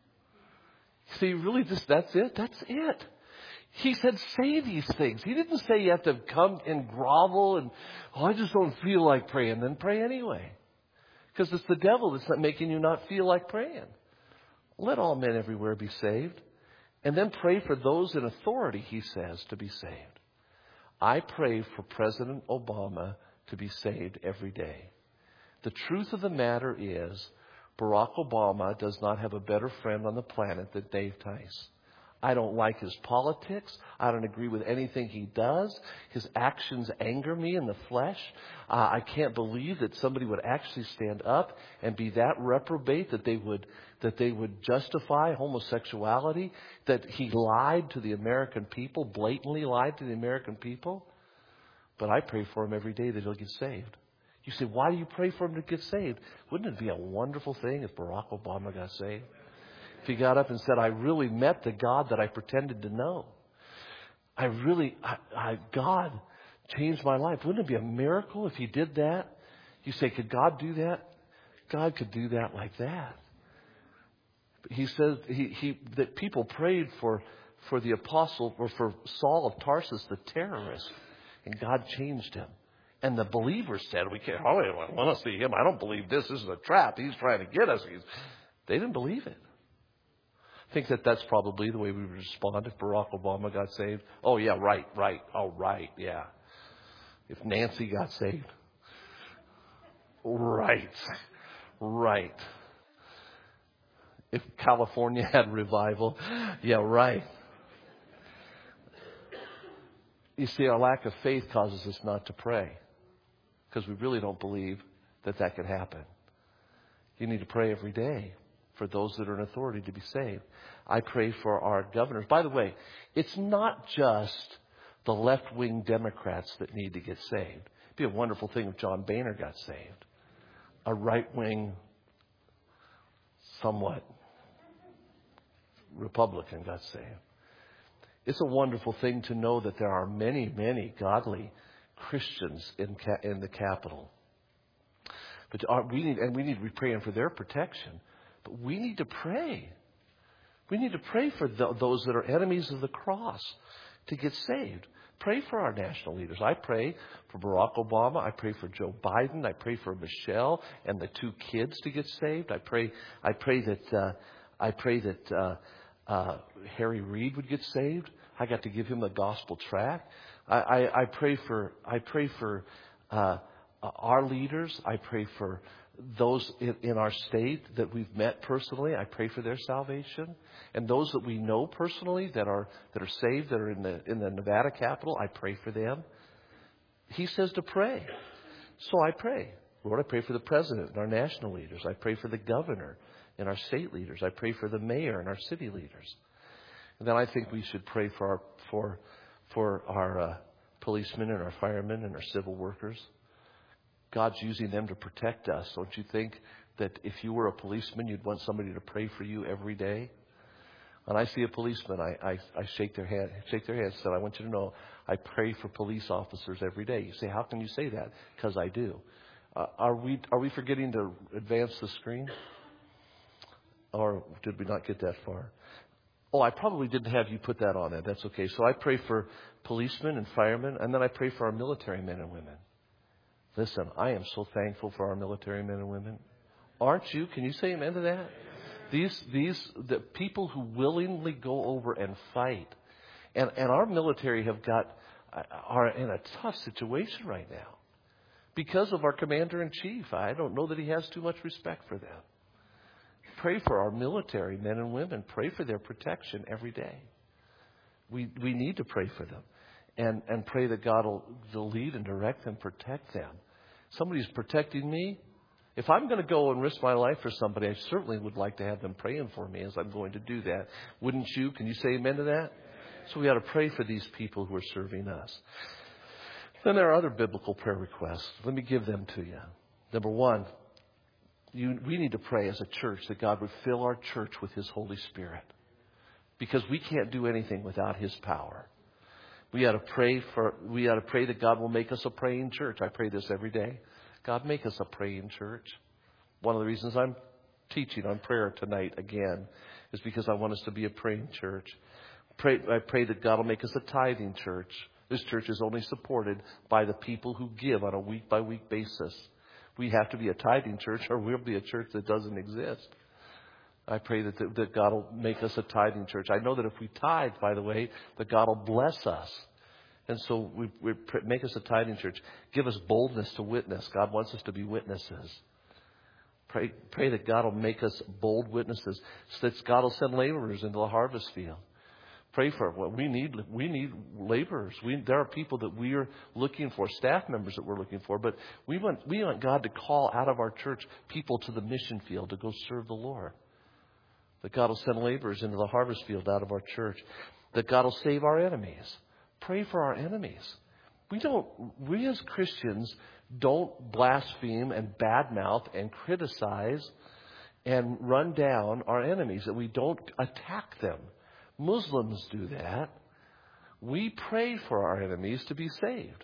See, really, just that's it. That's it. He said, say these things. He didn't say you have to come and grovel and, oh, I just don't feel like praying. Then pray anyway. Because it's the devil that's not making you not feel like praying. Let all men everywhere be saved. And then pray for those in authority, he says, to be saved. I pray for President Obama to be saved every day. The truth of the matter is, Barack Obama does not have a better friend on the planet than Dave Tice. I don't like his politics. I don't agree with anything he does. His actions anger me in the flesh. Uh, I can't believe that somebody would actually stand up and be that reprobate that they would that they would justify homosexuality, that he lied to the American people, blatantly lied to the American people. But I pray for him every day that he'll get saved. You say, why do you pray for him to get saved? Wouldn't it be a wonderful thing if Barack Obama got saved? If he got up and said, I really met the God that I pretended to know. I really, I, I, God changed my life. Wouldn't it be a miracle if he did that? You say, could God do that? God could do that like that. He says he, he, that people prayed for, for the apostle, or for Saul of Tarsus, the terrorist, and God changed him. And the believers said, we can't, oh, I want to see him. I don't believe this. This is a trap. He's trying to get us. He's, they didn't believe it. I think that that's probably the way we would respond if Barack Obama got saved. Oh, yeah, right, right. Oh, right, yeah. If Nancy got saved. Right, right. If California had revival. Yeah, right. You see, our lack of faith causes us not to pray because we really don't believe that that could happen. You need to pray every day for those that are in authority to be saved. I pray for our governors. By the way, it's not just the left-wing Democrats that need to get saved. It'd be a wonderful thing if John Boehner got saved. A right-wing, somewhat Republican got saved. It's a wonderful thing to know that there are many, many godly Christians in in the Capitol. But we need, and we need to be praying for their protection. But we need to pray. We need to pray for the, those that are enemies of the cross to get saved. Pray for our national leaders. I pray for Barack Obama. I pray for Joe Biden. I pray for Michelle and the two kids to get saved. I pray. I pray that. Uh, I pray that uh, uh, Harry Reid would get saved. I got to give him a gospel tract. I, I, I pray for. I pray for uh, our leaders. I pray for those in, in our state that we've met personally. I pray for their salvation, and those that we know personally that are that are saved, that are in the in the Nevada Capitol. I pray for them. He says to pray, so I pray. Lord, I pray for the president and our national leaders. I pray for the governor and our state leaders. I pray for the mayor and our city leaders. And then I think we should pray for our for for our uh, policemen and our firemen and our civil workers. God's using them to protect us. Don't you think that if you were a policeman, you'd want somebody to pray for you every day? When I see a policeman, I, I, I shake their hand, shake their hand. So I want you to know, I pray for police officers every day. You say, how can you say that? Because I do. Uh, are we are we forgetting to advance the screen? Or did we not get that far? Oh, I probably didn't have you put that on there. That's okay. So I pray for policemen and firemen, and then I pray for our military men and women. Listen, I am so thankful for our military men and women. Aren't you? Can you say amen to that? These, these, the people who willingly go over and fight. And, and our military have got, are in a tough situation right now. Because of our commander-in-chief. I don't know that he has too much respect for them. Pray for our military men and women. Pray for their protection every day. We, we need to pray for them. And, and pray that God will, will lead and direct and protect them. Somebody's protecting me. If I'm going to go and risk my life for somebody, I certainly would like to have them praying for me as I'm going to do that. Wouldn't you? Can you say amen to that? So we ought to pray for these people who are serving us. Then there are other biblical prayer requests. Let me give them to you. Number one, you, we need to pray as a church that God would fill our church with His Holy Spirit. Because we can't do anything without His power. We ought to pray for. We ought to pray that God will make us a praying church. I pray this every day. God, make us a praying church. One of the reasons I'm teaching on prayer tonight again is because I want us to be a praying church. Pray, I pray that God will make us a tithing church. This church is only supported by the people who give on a week by week basis. we have to be a tithing church or we'll be a church that doesn't exist. I pray that, that God will make us a tithing church. I know that if we tithe, by the way, that God will bless us. And so we, we pray, make us a tithing church. Give us boldness to witness. God wants us to be witnesses. Pray, pray that God will make us bold witnesses, so that God will send laborers into the harvest field. Pray for what we need. We need laborers. We, there are people that we are looking for, staff members that we're looking for. But we want we want God to call out of our church people to the mission field to go serve the Lord. That God will send laborers into the harvest field out of our church. That God will save our enemies. Pray for our enemies. We don't. We as Christians don't blaspheme and badmouth and criticize and run down our enemies. That we don't attack them. Muslims do that. We pray for our enemies to be saved.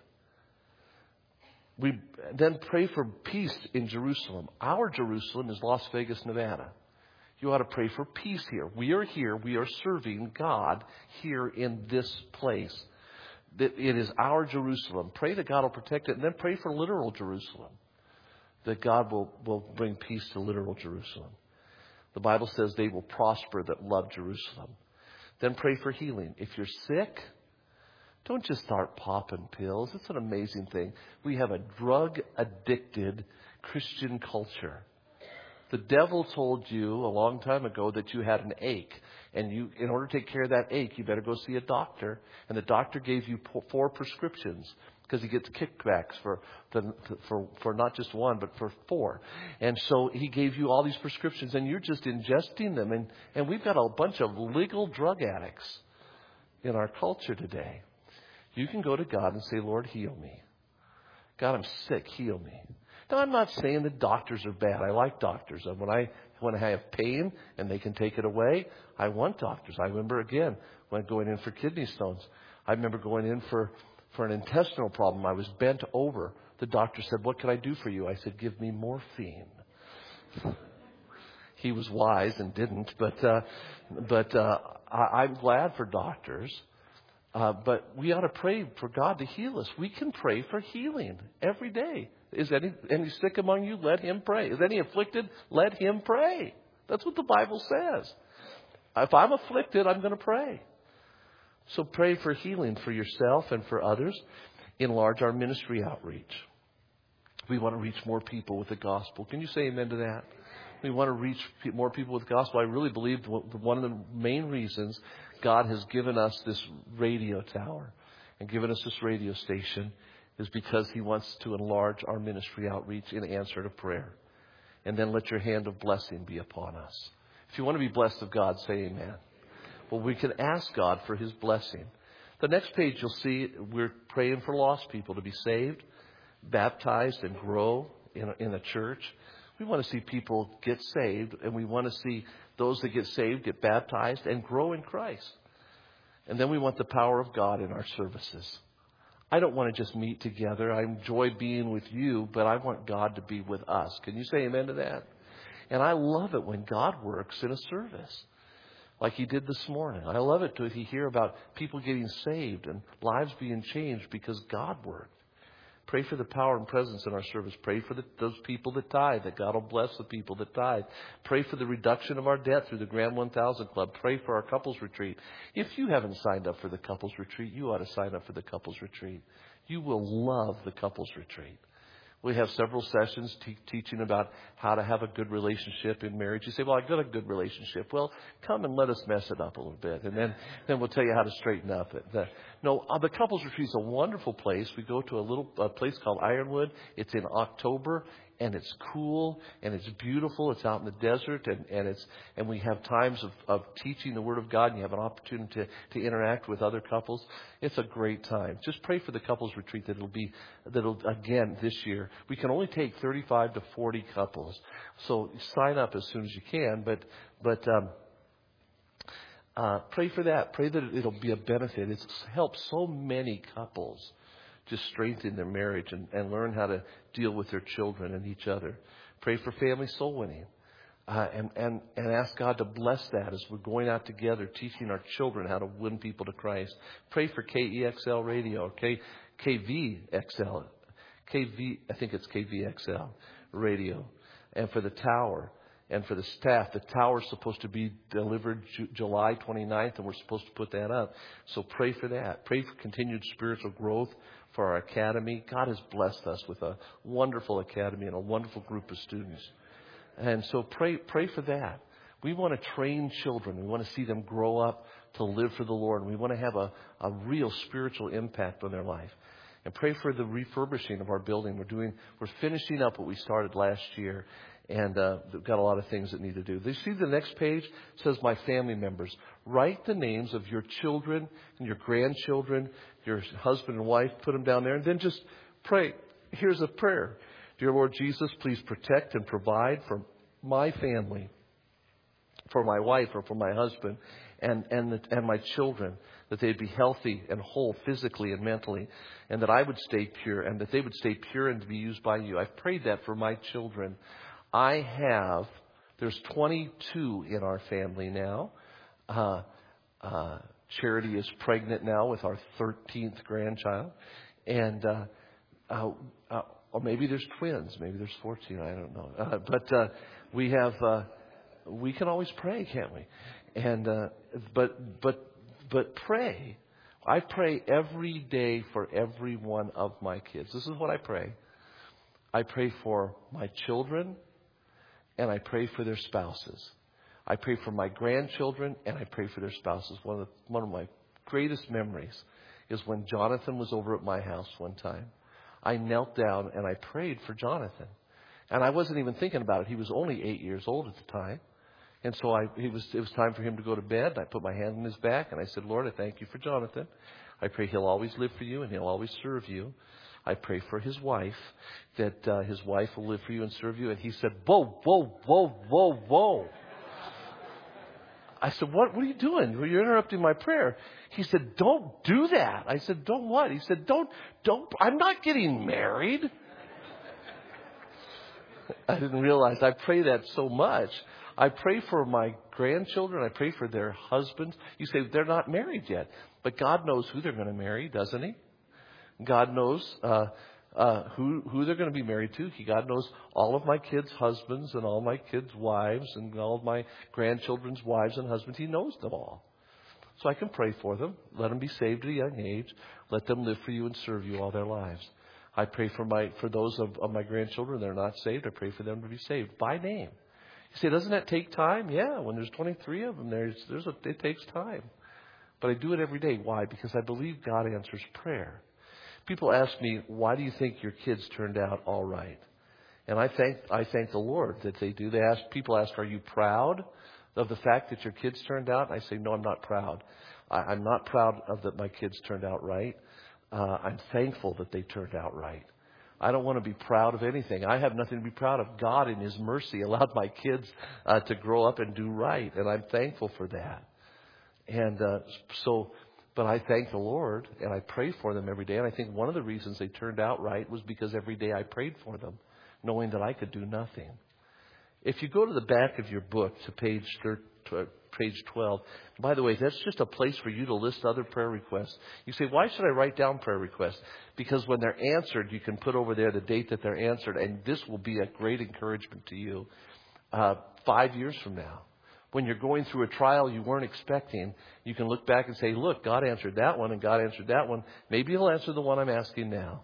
We then pray for peace in Jerusalem. Our Jerusalem is Las Vegas, Nevada. You ought to pray for peace here. We are here. We are serving God here in this place. That it is our Jerusalem. Pray that God will protect it, and then pray for literal Jerusalem. That God will, will bring peace to literal Jerusalem. The Bible says they will prosper that love Jerusalem. Then pray for healing. If you're sick, don't just start popping pills. It's an amazing thing. We have a drug-addicted Christian culture. The devil told you a long time ago that you had an ache. And you, in order to take care of that ache, you better go see a doctor. And the doctor gave you four prescriptions because he gets kickbacks for, the, for, for not just one, but for four. And so he gave you all these prescriptions and you're just ingesting them. And, and we've got a bunch of legal drug addicts in our culture today. You can go to God and say, Lord, heal me. God, I'm sick. Heal me. Now, I'm not saying that doctors are bad. I like doctors. And when I when I have pain and they can take it away, I want doctors. I remember, again, when going in for kidney stones. I remember going in for, for an intestinal problem. I was bent over. The doctor said, what can I do for you? I said, give me morphine. He was wise and didn't. But, uh, but uh, I, I'm glad for doctors. Uh, but we ought to pray for God to heal us. We can pray for healing every day. Is any, any sick among you? Let him pray. Is any afflicted? Let him pray. That's what the Bible says. If I'm afflicted, I'm going to pray. So pray for healing for yourself and for others. Enlarge our ministry outreach. We want to reach more people with the gospel. Can you say amen to that? We want to reach more people with the gospel. I really believe one of the main reasons God has given us this radio tower and given us this radio station is because he wants to enlarge our ministry outreach in answer to prayer. And then let your hand of blessing be upon us. If you want to be blessed of God, say amen. Well, we can ask God for his blessing. The next page you'll see we're praying for lost people to be saved, baptized, and grow in a, in a church. We want to see people get saved, and we want to see those that get saved get baptized and grow in Christ. And then we want the power of God in our services. I don't want to just meet together. I enjoy being with you, but I want God to be with us. Can you say amen to that? And I love it when God works in a service like he did this morning. I love it to hear about people getting saved and lives being changed because God worked. Pray for the power and presence in our service. Pray for the, those people that tithe, that God will bless the people that tithe. Pray for the reduction of our debt through the Grand one thousand Club. Pray for our couples retreat. If you haven't signed up for the couples retreat, you ought to sign up for the couples retreat. You will love the couples retreat. We have several sessions te- teaching about how to have a good relationship in marriage. You say, well, I've got a good relationship. Well, come and let us mess it up a little bit. And then, then we'll tell you how to straighten up it. The, no, uh, the couples retreat is a wonderful place. We go to a little uh, place called Ironwood. It's in October. And it's cool and it's beautiful. It's out in the desert, and, and it's and we have times of, of teaching the Word of God, and you have an opportunity to, to interact with other couples. It's a great time. Just pray for the couples retreat that it'll be that'll again this year. We can only take thirty-five to forty couples, so sign up as soon as you can. But but um, uh, pray for that. Pray that it'll be a benefit. It's helped so many couples just strengthen their marriage and, and learn how to deal with their children and each other. Pray for family soul winning. Uh, and, and, and ask God to bless that as we're going out together, teaching our children how to win people to Christ. Pray for K E X L radio, or K, KVXL. KV, I think it's K V X L radio, and for the tower, and for the staff. The tower is supposed to be delivered Ju- July twenty-ninth, and we're supposed to put that up. So pray for that. Pray for continued spiritual growth for our academy. God has blessed us with a wonderful academy and a wonderful group of students. And so pray pray for that. We want to train children. We want to see them grow up to live for the Lord. And we want to have a, a real spiritual impact on their life. And pray for the refurbishing of our building. We're doing, we're finishing up what we started last year. And uh, we've got a lot of things that need to do. You see the next page? It says, my family members. Write the names of your children and your grandchildren, your husband and wife. Put them down there. And then just pray. Here's a prayer. Dear Lord Jesus, please protect and provide for my family, for my wife or for my husband, and and the, and my children, that they'd be healthy and whole physically and mentally, and that I would stay pure, and that they would stay pure and to be used by you. I've prayed that for my children. I have, there's twenty-two in our family now. Uh, uh, Charity is pregnant now with our thirteenth grandchild. And, uh, uh, uh, or maybe there's twins. Maybe there's fourteen. I don't know. Uh, but uh, we have, uh, we can always pray, can't we? And, uh, but, but, but pray. I pray every day for every one of my kids. This is what I pray. I pray for my children, and I pray for their spouses. I pray for my grandchildren, and I pray for their spouses. One of the, one of my greatest memories is when Jonathan was over at my house one time. I knelt down and I prayed for Jonathan. And I wasn't even thinking about it. He was only eight years old at the time. And so I, he was, it was time for him to go to bed. I put my hand on his back and I said, Lord, I thank you for Jonathan. I pray he'll always live for you and he'll always serve you. I pray for his wife, that uh, his wife will live for you and serve you. And he said, whoa, whoa, whoa, whoa, whoa. I said, what, what are you doing? You're interrupting my prayer. He said, don't do that. I said, don't what? He said, don't, don't, I'm not getting married. I didn't realize I pray that so much. I pray for my grandchildren. I pray for their husbands. You say they're not married yet, but God knows who they're going to marry, doesn't he? God knows uh, uh, who who they're going to be married to. He, God knows all of my kids' husbands and all my kids' wives and all of my grandchildren's wives and husbands. He knows them all. So I can pray for them. Let them be saved at a young age. Let them live for you and serve you all their lives. I pray for my for those of, of my grandchildren that are not saved. I pray for them to be saved by name. You say, doesn't that take time? Yeah, when there's twenty-three of them, there's there's a, it takes time. But I do it every day. Why? Because I believe God answers prayer. People ask me, why do you think your kids turned out all right? And I thank I thank the Lord that they do. They ask people ask, are you proud of the fact that your kids turned out? I say, no, I'm not proud. I, I'm not proud of that my kids turned out right. Uh, I'm thankful that they turned out right. I don't want to be proud of anything. I have nothing to be proud of. God, in His mercy, allowed my kids uh, to grow up and do right, and I'm thankful for that. And uh, so, but I thank the Lord, and I pray for them every day. And I think one of the reasons they turned out right was because every day I prayed for them, knowing that I could do nothing. If you go to the back of your book to page thirteen, page twelve. By the way, that's just a place for you to list other prayer requests. You say, why should I write down prayer requests? Because when they're answered, you can put over there the date that they're answered, and this will be a great encouragement to you uh, five years from now. When you're going through a trial you weren't expecting, you can look back and say, look, God answered that one, and God answered that one. Maybe He'll answer the one I'm asking now.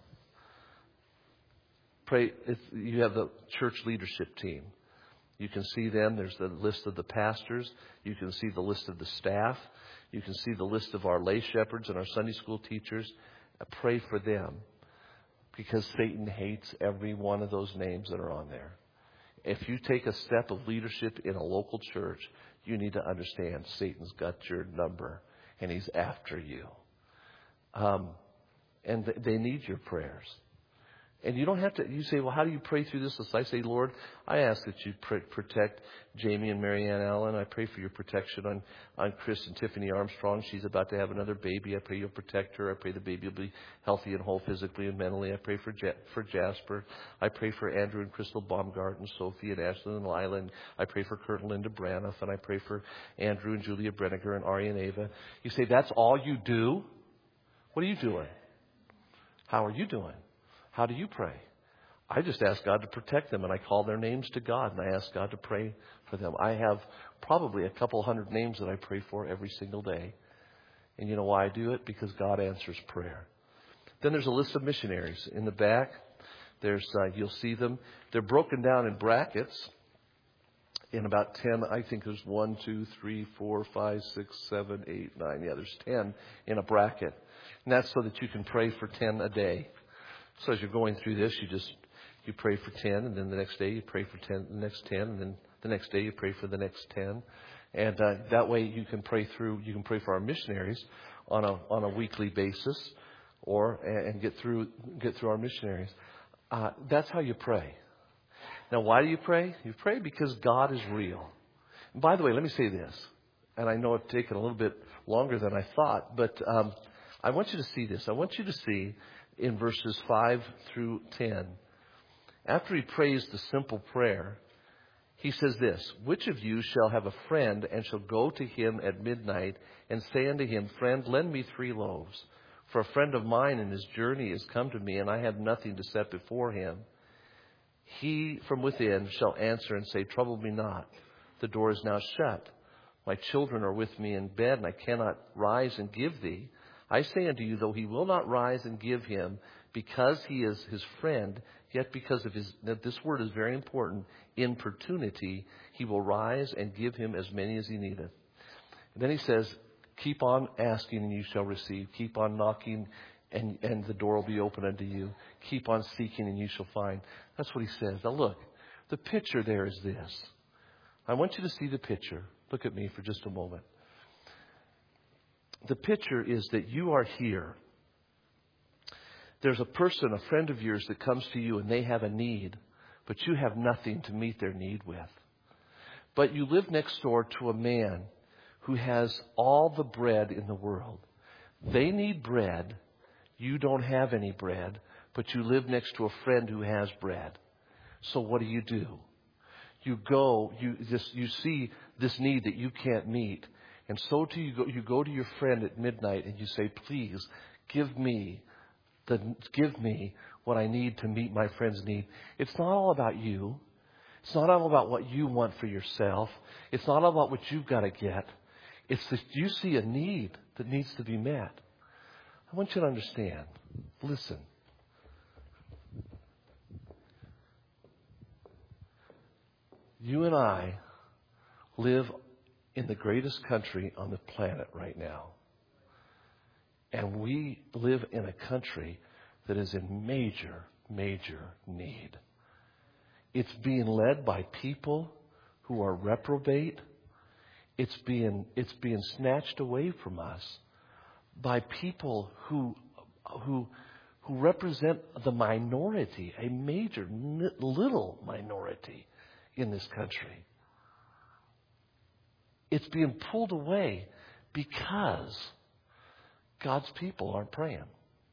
Pray. It's, you have the church leadership team. You can see them. There's the list of the pastors. You can see the list of the staff. You can see the list of our lay shepherds and our Sunday school teachers. I pray for them because Satan hates every one of those names that are on there. If you take a step of leadership in a local church, you need to understand Satan's got your number and he's after you. Um, and th- they need your prayers. And you don't have to, you say, well, how do you pray through this? I say, Lord, I ask that you pr- protect Jamie and Marianne Allen. I pray for your protection on, on Chris and Tiffany Armstrong. She's about to have another baby. I pray you'll protect her. I pray the baby will be healthy and whole physically and mentally. I pray for Ja- for Jasper. I pray for Andrew and Crystal Baumgart and Sophie and Ashlyn and Lila. And I pray for Kurt and Linda Braniff. And I pray for Andrew and Julia Brenniger and Ari and Ava. You say, that's all you do? What are you doing? How are you doing? How do you pray? I just ask God to protect them, and I call their names to God, and I ask God to pray for them. I have probably a couple hundred names that I pray for every single day. And you know why I do it? Because God answers prayer. Then there's a list of missionaries in the back. There's uh, you'll see them. They're broken down in brackets. In about ten, I think there's one, two, three, four, five, six, seven, eight, nine. Yeah, there's ten in a bracket. And that's so that you can pray for ten a day. So as you're going through this, you just, you pray for ten, and then the next day you pray for ten, the next ten, and then the next day you pray for the next ten. And uh, that way you can pray through, you can pray for our missionaries on a on a weekly basis, or and get through get through our missionaries. Uh, that's how you pray. Now, why do you pray? You pray because God is real. And by the way, let me say this, and I know I've taken a little bit longer than I thought, but um, I want you to see this. I want you to see in verses five through ten, after he prays the simple prayer, he says this: which of you shall have a friend and shall go to him at midnight and say unto him, Friend, lend me three loaves. For a friend of mine in his journey is come to me, and I have nothing to set before him. He from within shall answer and say, Trouble me not. The door is now shut. My children are with me in bed, and I cannot rise and give thee. I say unto you, though he will not rise and give him, because he is his friend, yet because of his, this word is very important, importunity, he will rise and give him as many as he needeth. And then he says, Keep on asking and you shall receive. Keep on knocking and, and the door will be open unto you. Keep on seeking and you shall find. That's what he says. Now look, the picture there is this. I want you to see the picture. Look at me for just a moment. The picture is that you are here. There's a person, a friend of yours that comes to you and they have a need, but you have nothing to meet their need with. But you live next door to a man who has all the bread in the world. They need bread. You don't have any bread, but you live next to a friend who has bread. So what do you do? You go, you just you see this need that you can't meet. And so do you go you go to your friend at midnight and you say, Please give me the give me what I need to meet my friend's need. It's not all about you. It's not all about what you want for yourself. It's not all about what you've got to get. It's that you see a need that needs to be met. I want you to understand. Listen. You and I live in the greatest country on the planet right now. And we live in a country that is in major, major need. It's being led by people who are reprobate. It's being, it's being snatched away from us by people who, who, who represent the minority, a major, little minority in this country. It's being pulled away because God's people aren't praying.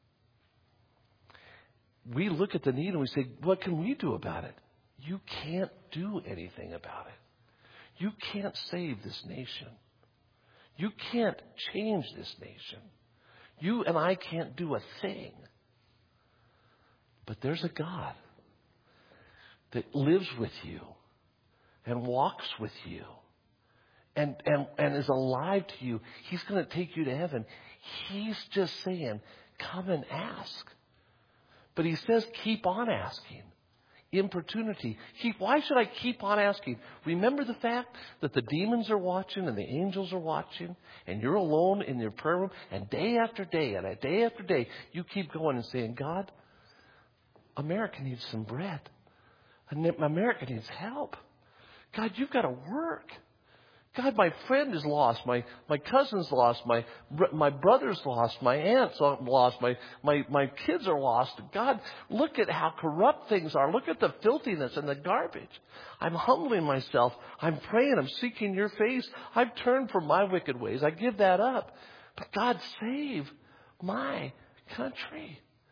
We look at the need and we say, what can we do about it? You can't do anything about it. You can't save this nation. You can't change this nation. You and I can't do a thing. But there's a God that lives with you and walks with you and, and, and is alive to you. He's going to take you to heaven. He's just saying, come and ask. But he says, keep on asking. Importunity. Keep, why should I keep on asking? Remember the fact that the demons are watching and the angels are watching, and you're alone in your prayer room, and day after day and a day after day, you keep going and saying, God, America needs some bread. America needs help. God, you've got to work. God, my friend is lost. My, my cousin's lost. My, my brother's lost. My aunt's lost. My, my, my kids are lost. God, look at how corrupt things are. Look at the filthiness and the garbage. I'm humbling myself. I'm praying. I'm seeking your face. I've turned from my wicked ways. I give that up. But God, save my country.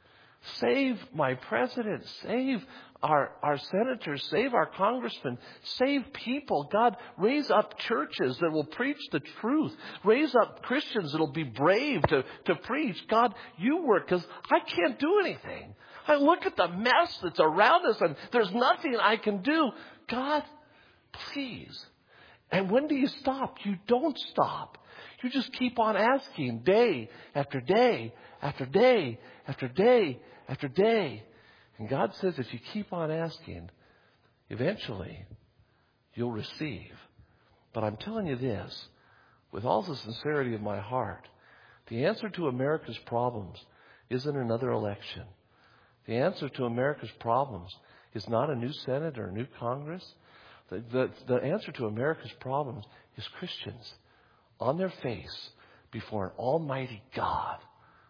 Save my president. Save our, our senators. Save our congressmen. Save people. God, raise up churches that will preach the truth. Raise up Christians that will be brave to, to preach. God, you work, because I can't do anything. I look at the mess that's around us and there's nothing I can do. God, please. And when do you stop? You don't stop. You just keep on asking day after day after day after day after day. And God says if you keep on asking, eventually you'll receive. But I'm telling you this, with all the sincerity of my heart, the answer to America's problems isn't another election. The answer to America's problems is not a new Senate or a new Congress. The, the, the answer to America's problems is Christians on their face before an almighty God.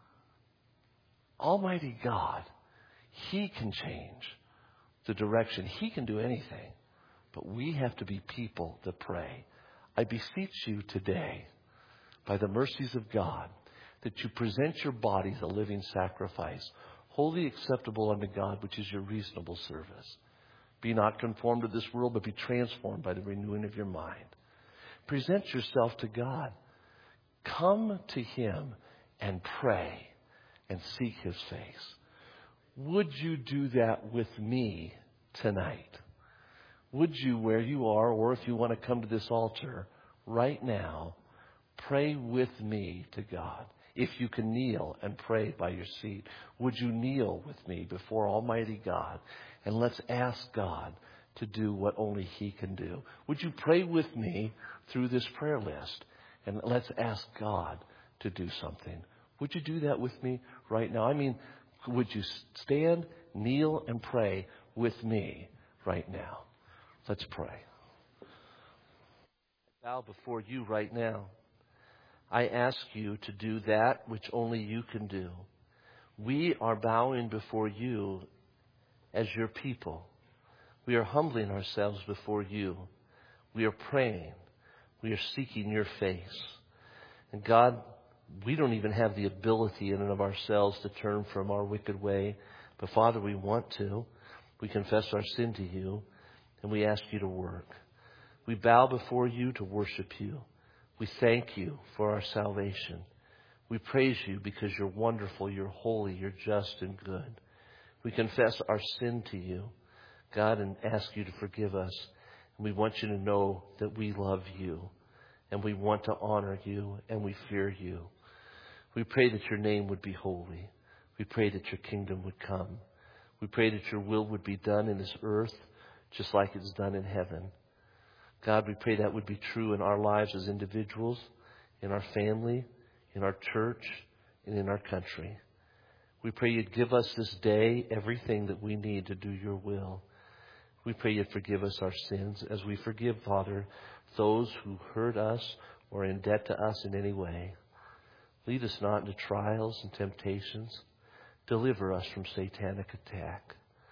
Almighty God. He can change the direction. He can do anything. But we have to be people that pray. I beseech you today, by the mercies of God, that you present your bodies a living sacrifice, wholly acceptable unto God, which is your reasonable service. Be not conformed to this world, but be transformed by the renewing of your mind. Present yourself to God. Come to Him and pray and seek His face. Would you do that with me tonight? Would you, where you are, or if you want to come to this altar right now, pray with me to God? If you can kneel and pray by your seat, would you kneel with me before Almighty God? And let's ask God to do what only He can do. Would you pray with me through this prayer list? And let's ask God to do something. Would you do that with me right now? I mean, would you stand, kneel, and pray with me right now? Let's pray. I bow before you right now. I ask you to do that which only you can do. We are bowing before you as your people. We are humbling ourselves before you. We are praying. We are seeking your face. And God, we don't even have the ability in and of ourselves to turn from our wicked way. But Father, we want to. We confess our sin to you, and we ask you to work. We bow before you to worship you. We thank you for our salvation. We praise you because you're wonderful, you're holy, you're just and good. We confess our sin to you, God, and ask you to forgive us. And we want you to know that we love you, and we want to honor you, and we fear you. We pray that your name would be holy. We pray that your kingdom would come. We pray that your will would be done in this earth just like it's done in heaven. God, we pray that would be true in our lives as individuals, in our family, in our church, and in our country. We pray you'd give us this day everything that we need to do your will. We pray you'd forgive us our sins as we forgive, Father, those who hurt us or are in debt to us in any way. Lead us not into trials and temptations. Deliver us from satanic attack.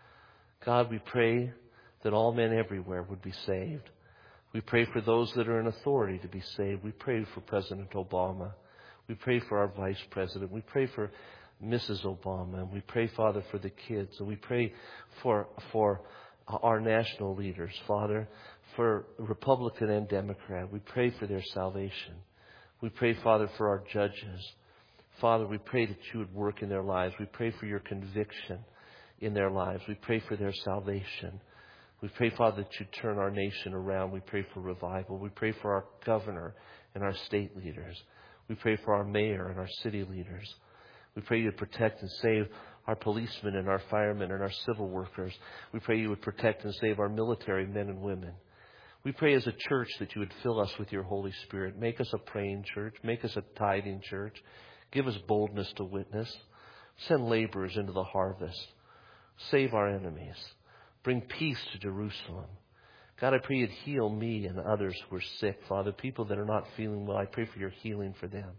God, we pray that all men everywhere would be saved. We pray for those that are in authority to be saved. We pray for President Obama. We pray for our Vice President. We pray for Missus Obama. And we pray, Father, for the kids. And we pray for, for our national leaders, Father, for Republican and Democrat. We pray for their salvation. We pray, Father, for our judges. Father, we pray that you would work in their lives. We pray for your conviction in their lives. We pray for their salvation. We pray, Father, that you turn our nation around. We pray for revival. We pray for our governor and our state leaders. We pray for our mayor and our city leaders. We pray you would protect and save our policemen and our firemen and our civil workers. We pray you would protect and save our military men and women. We pray as a church that you would fill us with your Holy Spirit. Make us a praying church. Make us a tithing church. Give us boldness to witness. Send laborers into the harvest. Save our enemies. Bring peace to Jerusalem. God, I pray you'd heal me and others who are sick, Father, people that are not feeling well. I pray for your healing for them.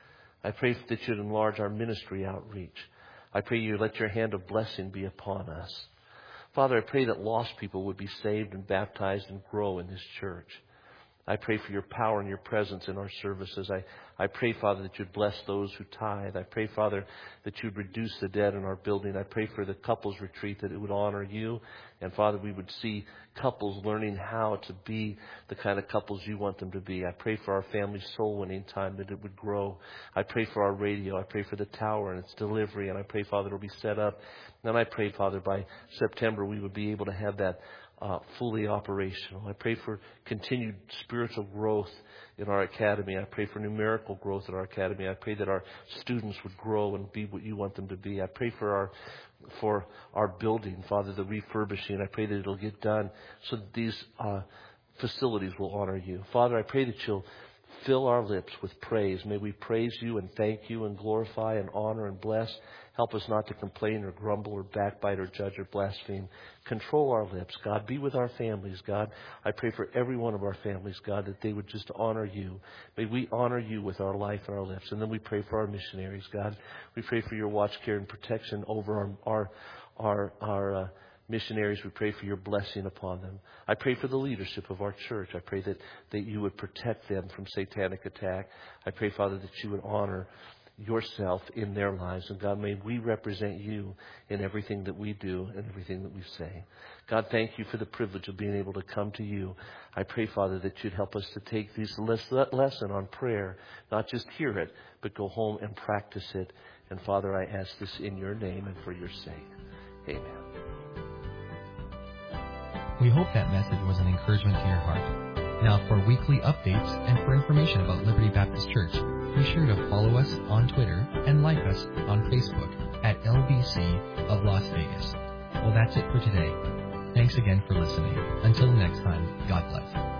I pray that you'd enlarge our ministry outreach. I pray you let your hand of blessing be upon us. Father, I pray that lost people would be saved and baptized and grow in this church. I pray for your power and your presence in our services. I, I pray, Father, that you'd bless those who tithe. I pray, Father, that you'd reduce the debt in our building. I pray for the couples retreat, that it would honor you. And, Father, we would see couples learning how to be the kind of couples you want them to be. I pray for our family soul winning time, that it would grow. I pray for our radio. I pray for the tower and its delivery. And I pray, Father, it'll be set up. And I pray, Father, by September we would be able to have that Uh, fully operational. I pray for continued spiritual growth in our academy. I pray for numerical growth in our academy. I pray that our students would grow and be what you want them to be. I pray for our for our building, Father, the refurbishing. I pray that it'll get done so that these uh, facilities will honor you. Father, I pray that you'll fill our lips with praise. May we praise you and thank you and glorify and honor and bless. Help us not to complain or grumble or backbite or judge or blaspheme. Control our lips, God. Be with our families, God. I pray for every one of our families, God, that they would just honor you. May we honor you with our life and our lips. And then we pray for our missionaries, God. We pray for your watch, care, and protection over our our our, our uh, missionaries. We pray for your blessing upon them. I pray for the leadership of our church. I pray that, that you would protect them from satanic attack. I pray, Father, that you would honor yourself in their lives. And God, may we represent you in everything that we do and everything that we say. God, thank you for the privilege of being able to come to you. I pray, Father, that you'd help us to take this lesson on prayer, not just hear it, but go home and practice it. And Father, I ask this in your name and for your sake. Amen. We hope that message was an encouragement to your heart. Now, for weekly updates and for information about Liberty Baptist Church, be sure to follow us on Twitter and like us on Facebook at L B C of Las Vegas. Well, that's it for today. Thanks again for listening. Until next time, God bless.